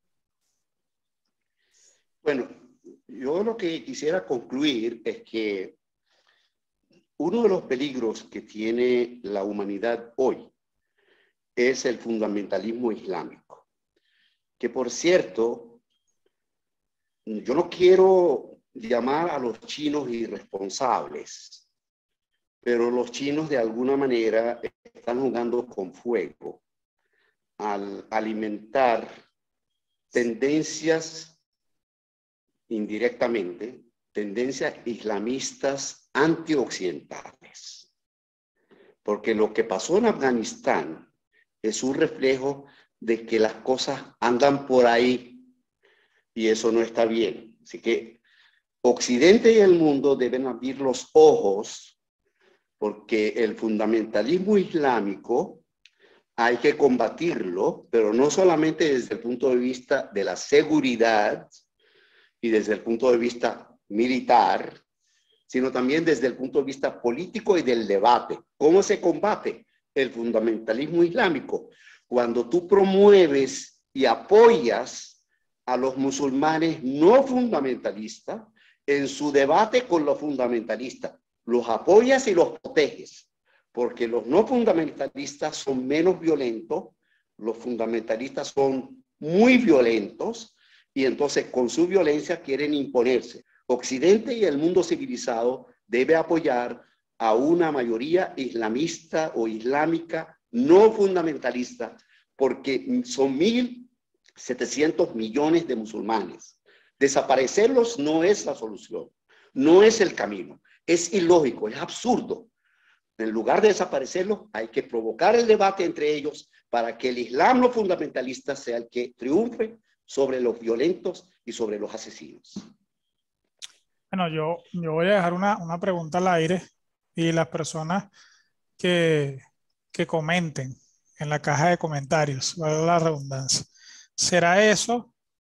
Bueno, yo lo que quisiera concluir es que uno de los peligros que tiene la humanidad hoy es el fundamentalismo islámico, que por cierto, yo no quiero llamar a los chinos irresponsables, pero los chinos de alguna manera están jugando con fuego al alimentar tendencias indirectamente, tendencias islamistas antioccidentales. Porque lo que pasó en Afganistán es un reflejo de que las cosas andan por ahí y eso no está bien. Así que Occidente y el mundo deben abrir los ojos porque el fundamentalismo islámico hay que combatirlo, pero no solamente desde el punto de vista de la seguridad y desde el punto de vista militar, sino también desde el punto de vista político y del debate. ¿Cómo se combate el fundamentalismo islámico? Cuando tú promueves y apoyas a los musulmanes no fundamentalistas en su debate con los fundamentalistas. Los apoyas y los proteges, porque los no fundamentalistas son menos violentos, los fundamentalistas son muy violentos y entonces con su violencia quieren imponerse. Occidente y el mundo civilizado debe apoyar a una mayoría islamista o islámica no fundamentalista, porque son mil setecientos millones de musulmanes. Desaparecerlos no es la solución, no es el camino, es ilógico, es absurdo. En lugar de desaparecerlos, hay que provocar el debate entre ellos para que el Islam no fundamentalista sea el que triunfe sobre los violentos y sobre los asesinos. Bueno, yo, yo voy a dejar una, una pregunta al aire y las personas que, que comenten en la caja de comentarios, valga la redundancia, ¿será eso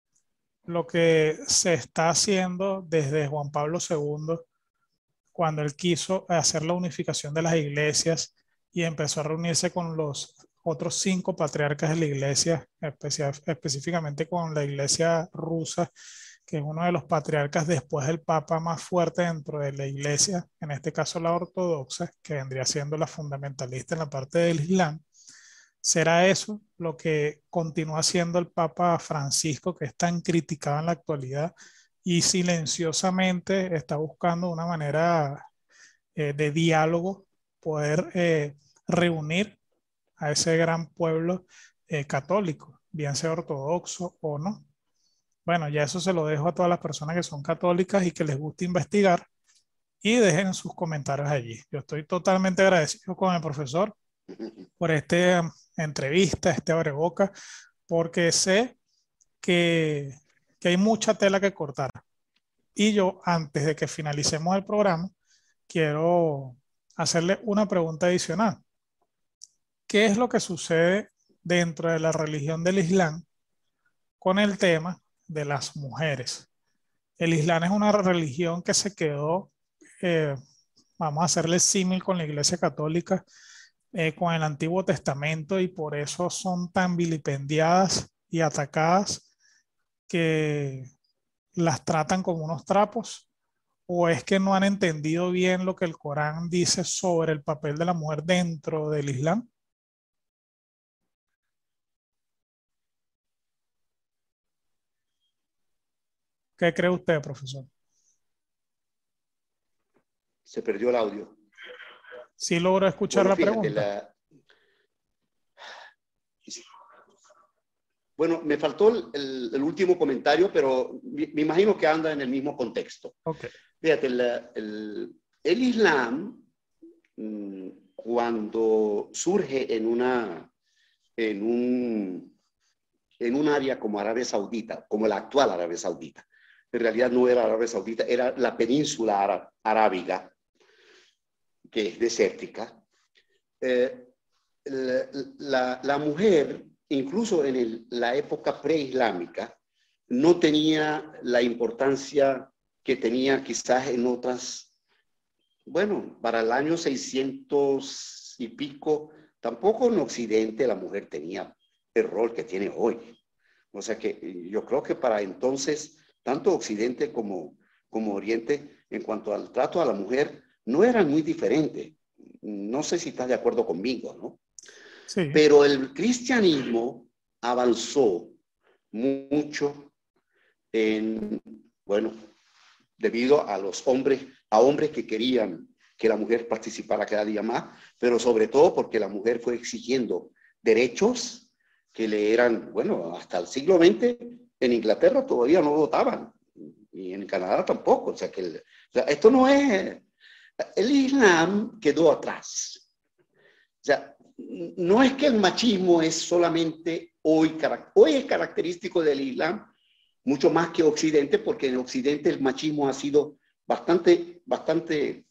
lo que se está haciendo desde Juan Pablo segundo cuando él quiso hacer la unificación de las iglesias y empezó a reunirse con los otros cinco patriarcas de la iglesia, específicamente con la iglesia rusa, que es uno de los patriarcas después del papa más fuerte dentro de la iglesia, en este caso la ortodoxa, que vendría siendo la fundamentalista en la parte del Islam? ¿Será eso lo que continúa siendo el Papa Francisco, que es tan criticado en la actualidad y silenciosamente está buscando una manera eh, de diálogo, poder eh, reunir a ese gran pueblo eh, católico, bien sea ortodoxo o no? Bueno, ya eso se lo dejo a todas las personas que son católicas y que les gusta investigar, y dejen sus comentarios allí. Yo estoy totalmente agradecido con el profesor por esta entrevista, este abrebocas, porque sé que, que hay mucha tela que cortar. Y yo, antes de que finalicemos el programa, quiero hacerle una pregunta adicional. ¿Qué es lo que sucede dentro de la religión del Islam con el tema de las mujeres? El Islam es una religión que se quedó, eh, vamos a hacerle símil con la Iglesia Católica, eh, con el Antiguo Testamento, y por eso son tan vilipendiadas y atacadas que las tratan como unos trapos. ¿O es que no han entendido bien lo que el Corán dice sobre el papel de la mujer dentro del Islam? ¿Qué cree usted, profesor? Se perdió el audio. Sí logro escuchar Bueno, la fíjate, pregunta. La... Bueno, me faltó el, el, el último comentario, pero me, me imagino que anda en el mismo contexto. Okay. Fíjate, la, el, el Islam, mmm, cuando surge en una, en un, en un área como Arabia Saudita, como la actual Arabia Saudita, en realidad no era Arabia Saudita, era la península ara, arábiga, que es desértica. Eh, la, la, la mujer, incluso en el, la época preislámica, no tenía la importancia que tenía quizás en otras. Bueno, para el año seiscientos y pico, tampoco en Occidente la mujer tenía el rol que tiene hoy. O sea que yo creo que para entonces, tanto Occidente como, como Oriente, en cuanto al trato a la mujer, no eran muy diferentes. No sé si estás de acuerdo conmigo, ¿no? Sí. Pero el cristianismo avanzó mucho en, bueno, debido a los hombres, a hombres que querían que la mujer participara cada día más, pero sobre todo porque la mujer fue exigiendo derechos que le eran, bueno, hasta el siglo veinte en Inglaterra todavía no votaban, y en Canadá tampoco. O sea que el, o sea, esto no es, el Islam quedó atrás. O sea, no es que el machismo es solamente hoy, hoy es característico del Islam, mucho más que Occidente, porque en Occidente el machismo ha sido bastante, bastante,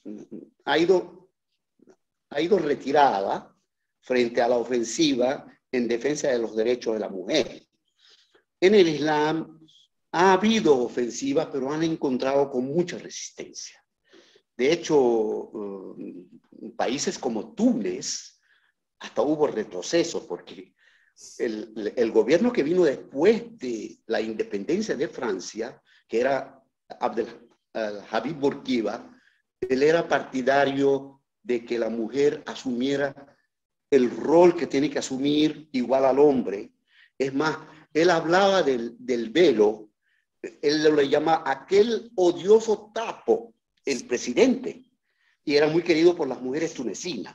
ha ido, ha ido retirada frente a la ofensiva en defensa de los derechos de la mujer. En el Islam ha habido ofensivas, pero han encontrado con mucha resistencia. De hecho, uh, países como Túnez, hasta hubo retrocesos, porque el, el gobierno que vino después de la independencia de Francia, que era Abdelhabib Bourguiba, él era partidario de que la mujer asumiera el rol que tiene que asumir igual al hombre. Es más, él hablaba del, del velo, él lo llama aquel odioso tapo, el presidente, y era muy querido por las mujeres tunecinas.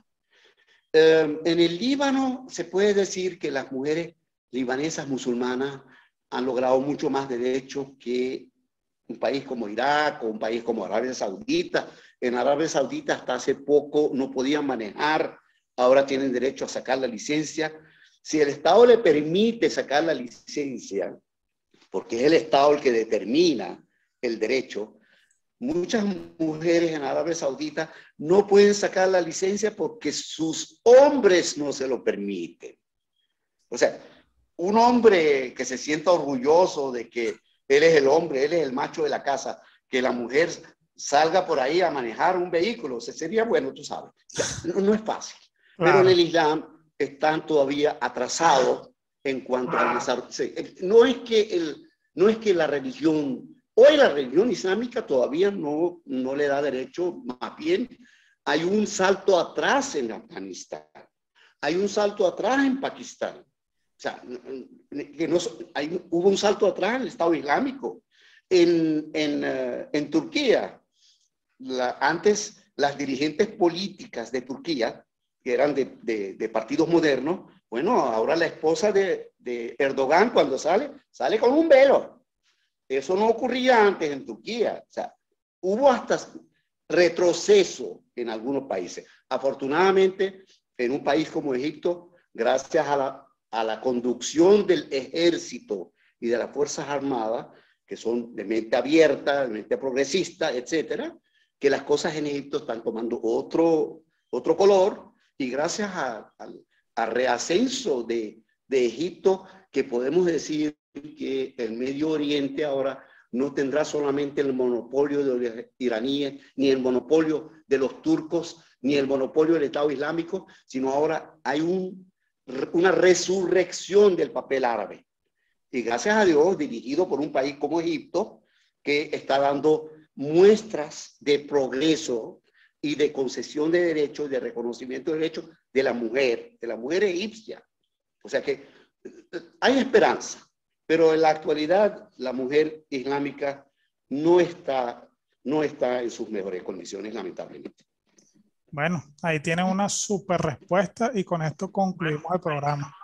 Eh, en el Líbano se puede decir que las mujeres libanesas musulmanas han logrado mucho más derechos que un país como Irak o un país como Arabia Saudita. En Arabia Saudita hasta hace poco no podían manejar, ahora tienen derecho a sacar la licencia. Si el Estado le permite sacar la licencia, porque es el Estado el que determina el derecho, muchas mujeres en Arabia Saudita no pueden sacar la licencia porque sus hombres no se lo permiten. O sea, un hombre que se sienta orgulloso de que él es el hombre, él es el macho de la casa, que la mujer salga por ahí a manejar un vehículo, o sea, sería bueno, tú sabes. O sea, no, no es fácil. Claro. Pero en el Islam están todavía atrasados en cuanto al desarrollo. No es que, el, no es que la religión, hoy la religión islámica todavía no, no le da derecho, más bien hay un salto atrás en Afganistán, hay un salto atrás en Pakistán. O sea, que no, hay, hubo un salto atrás en el Estado Islámico. En, en, uh, en Turquía, la, antes las dirigentes políticas de Turquía, que eran de, de, de partidos modernos, bueno, ahora la esposa de, de Erdogan cuando sale, sale con un velo. Eso no ocurría antes en Turquía. O sea, hubo hasta retroceso en algunos países. Afortunadamente, en un país como Egipto, gracias a la, a la conducción del ejército y de las Fuerzas Armadas, que son de mente abierta, de mente progresista, etcétera, que las cosas en Egipto están tomando otro, otro color, y gracias al reascenso de, de Egipto, que podemos decir que el Medio Oriente ahora no tendrá solamente el monopolio de los iraníes, ni el monopolio de los turcos, ni el monopolio del Estado Islámico, sino ahora hay un, una resurrección del papel árabe. Y gracias a Dios, dirigido por un país como Egipto, que está dando muestras de progreso y de concesión de derechos, de reconocimiento de derechos de la mujer, de la mujer egipcia. O sea que hay esperanza, pero en la actualidad la mujer islámica no está, no está en sus mejores condiciones, lamentablemente. Bueno, ahí tienen una súper respuesta y con esto concluimos el programa.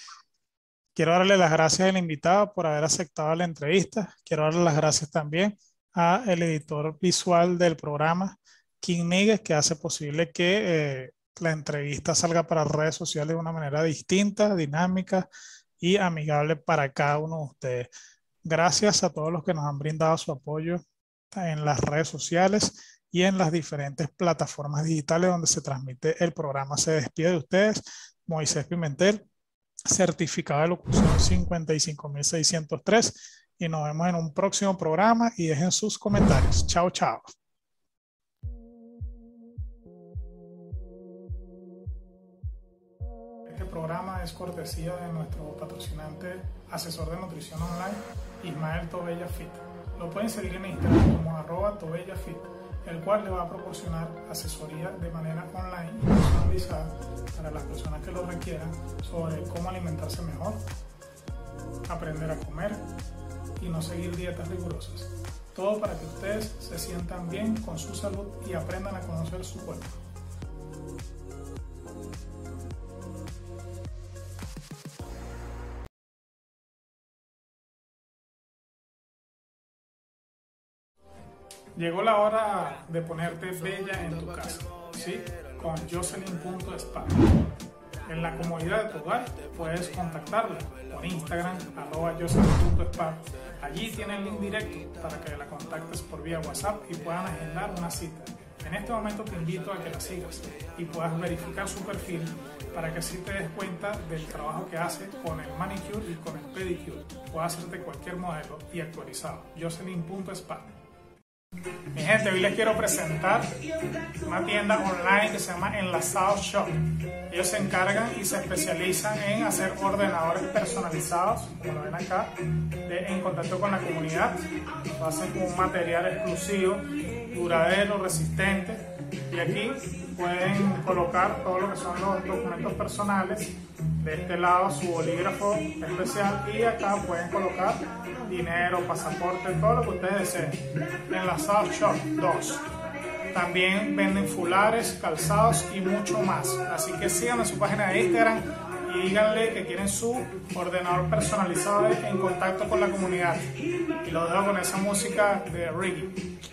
Quiero darle las gracias al invitado por haber aceptado la entrevista. Quiero darle las gracias también al editor visual del programa, King Níguez, que hace posible que eh, la entrevista salga para redes sociales de una manera distinta, dinámica y amigable para cada uno de ustedes. Gracias a todos los que nos han brindado su apoyo en las redes sociales y en las diferentes plataformas digitales donde se transmite el programa. Se despide de ustedes Moisés Pimentel, certificado de locución cincuenta y cinco mil seiscientos tres, y nos vemos en un próximo programa y dejen sus comentarios. Chao, chao. Este programa es cortesía de nuestro patrocinante, asesor de nutrición online, Ismael Tobella Fit. Lo pueden seguir en Instagram como arroba Tobella Fit, el cual le va a proporcionar asesoría de manera online y personalizada para las personas que lo requieran sobre cómo alimentarse mejor, aprender a comer y no seguir dietas rigurosas. Todo para que ustedes se sientan bien con su salud y aprendan a conocer su cuerpo. Llegó la hora de ponerte bella en tu casa, ¿sí? Con Jocelyn punto spa. En la comodidad de tu hogar puedes contactarla por Instagram, arroba Jocelyn punto spa. Allí tiene el link directo para que la contactes por vía WhatsApp y puedan agendar una cita. En este momento te invito a que la sigas y puedas verificar su perfil para que así te des cuenta del trabajo que hace con el manicure y con el pedicure. Puedes hacerte cualquier modelo y actualizado. Jocelyn punto spa. Mi gente, hoy les quiero presentar una tienda online que se llama Enlazado Shop. Ellos se encargan y se especializan en hacer ordenadores personalizados, como lo ven acá, de, en contacto con la comunidad. Lo hacen con un material exclusivo, duradero, resistente. Y aquí pueden colocar todo lo que son los documentos personales. De este lado su bolígrafo especial y acá pueden colocar dinero, pasaporte, todo lo que ustedes deseen. Enlazado Shop dos. También venden fulares, calzados y mucho más. Así que síganme en su página de Instagram y díganle que quieren su ordenador personalizado en contacto con la comunidad. Y los dejo con esa música de reggae.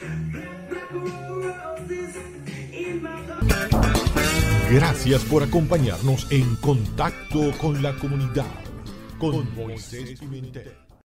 Gracias por acompañarnos en Contacto con la Comunidad con Moisés Pimentel.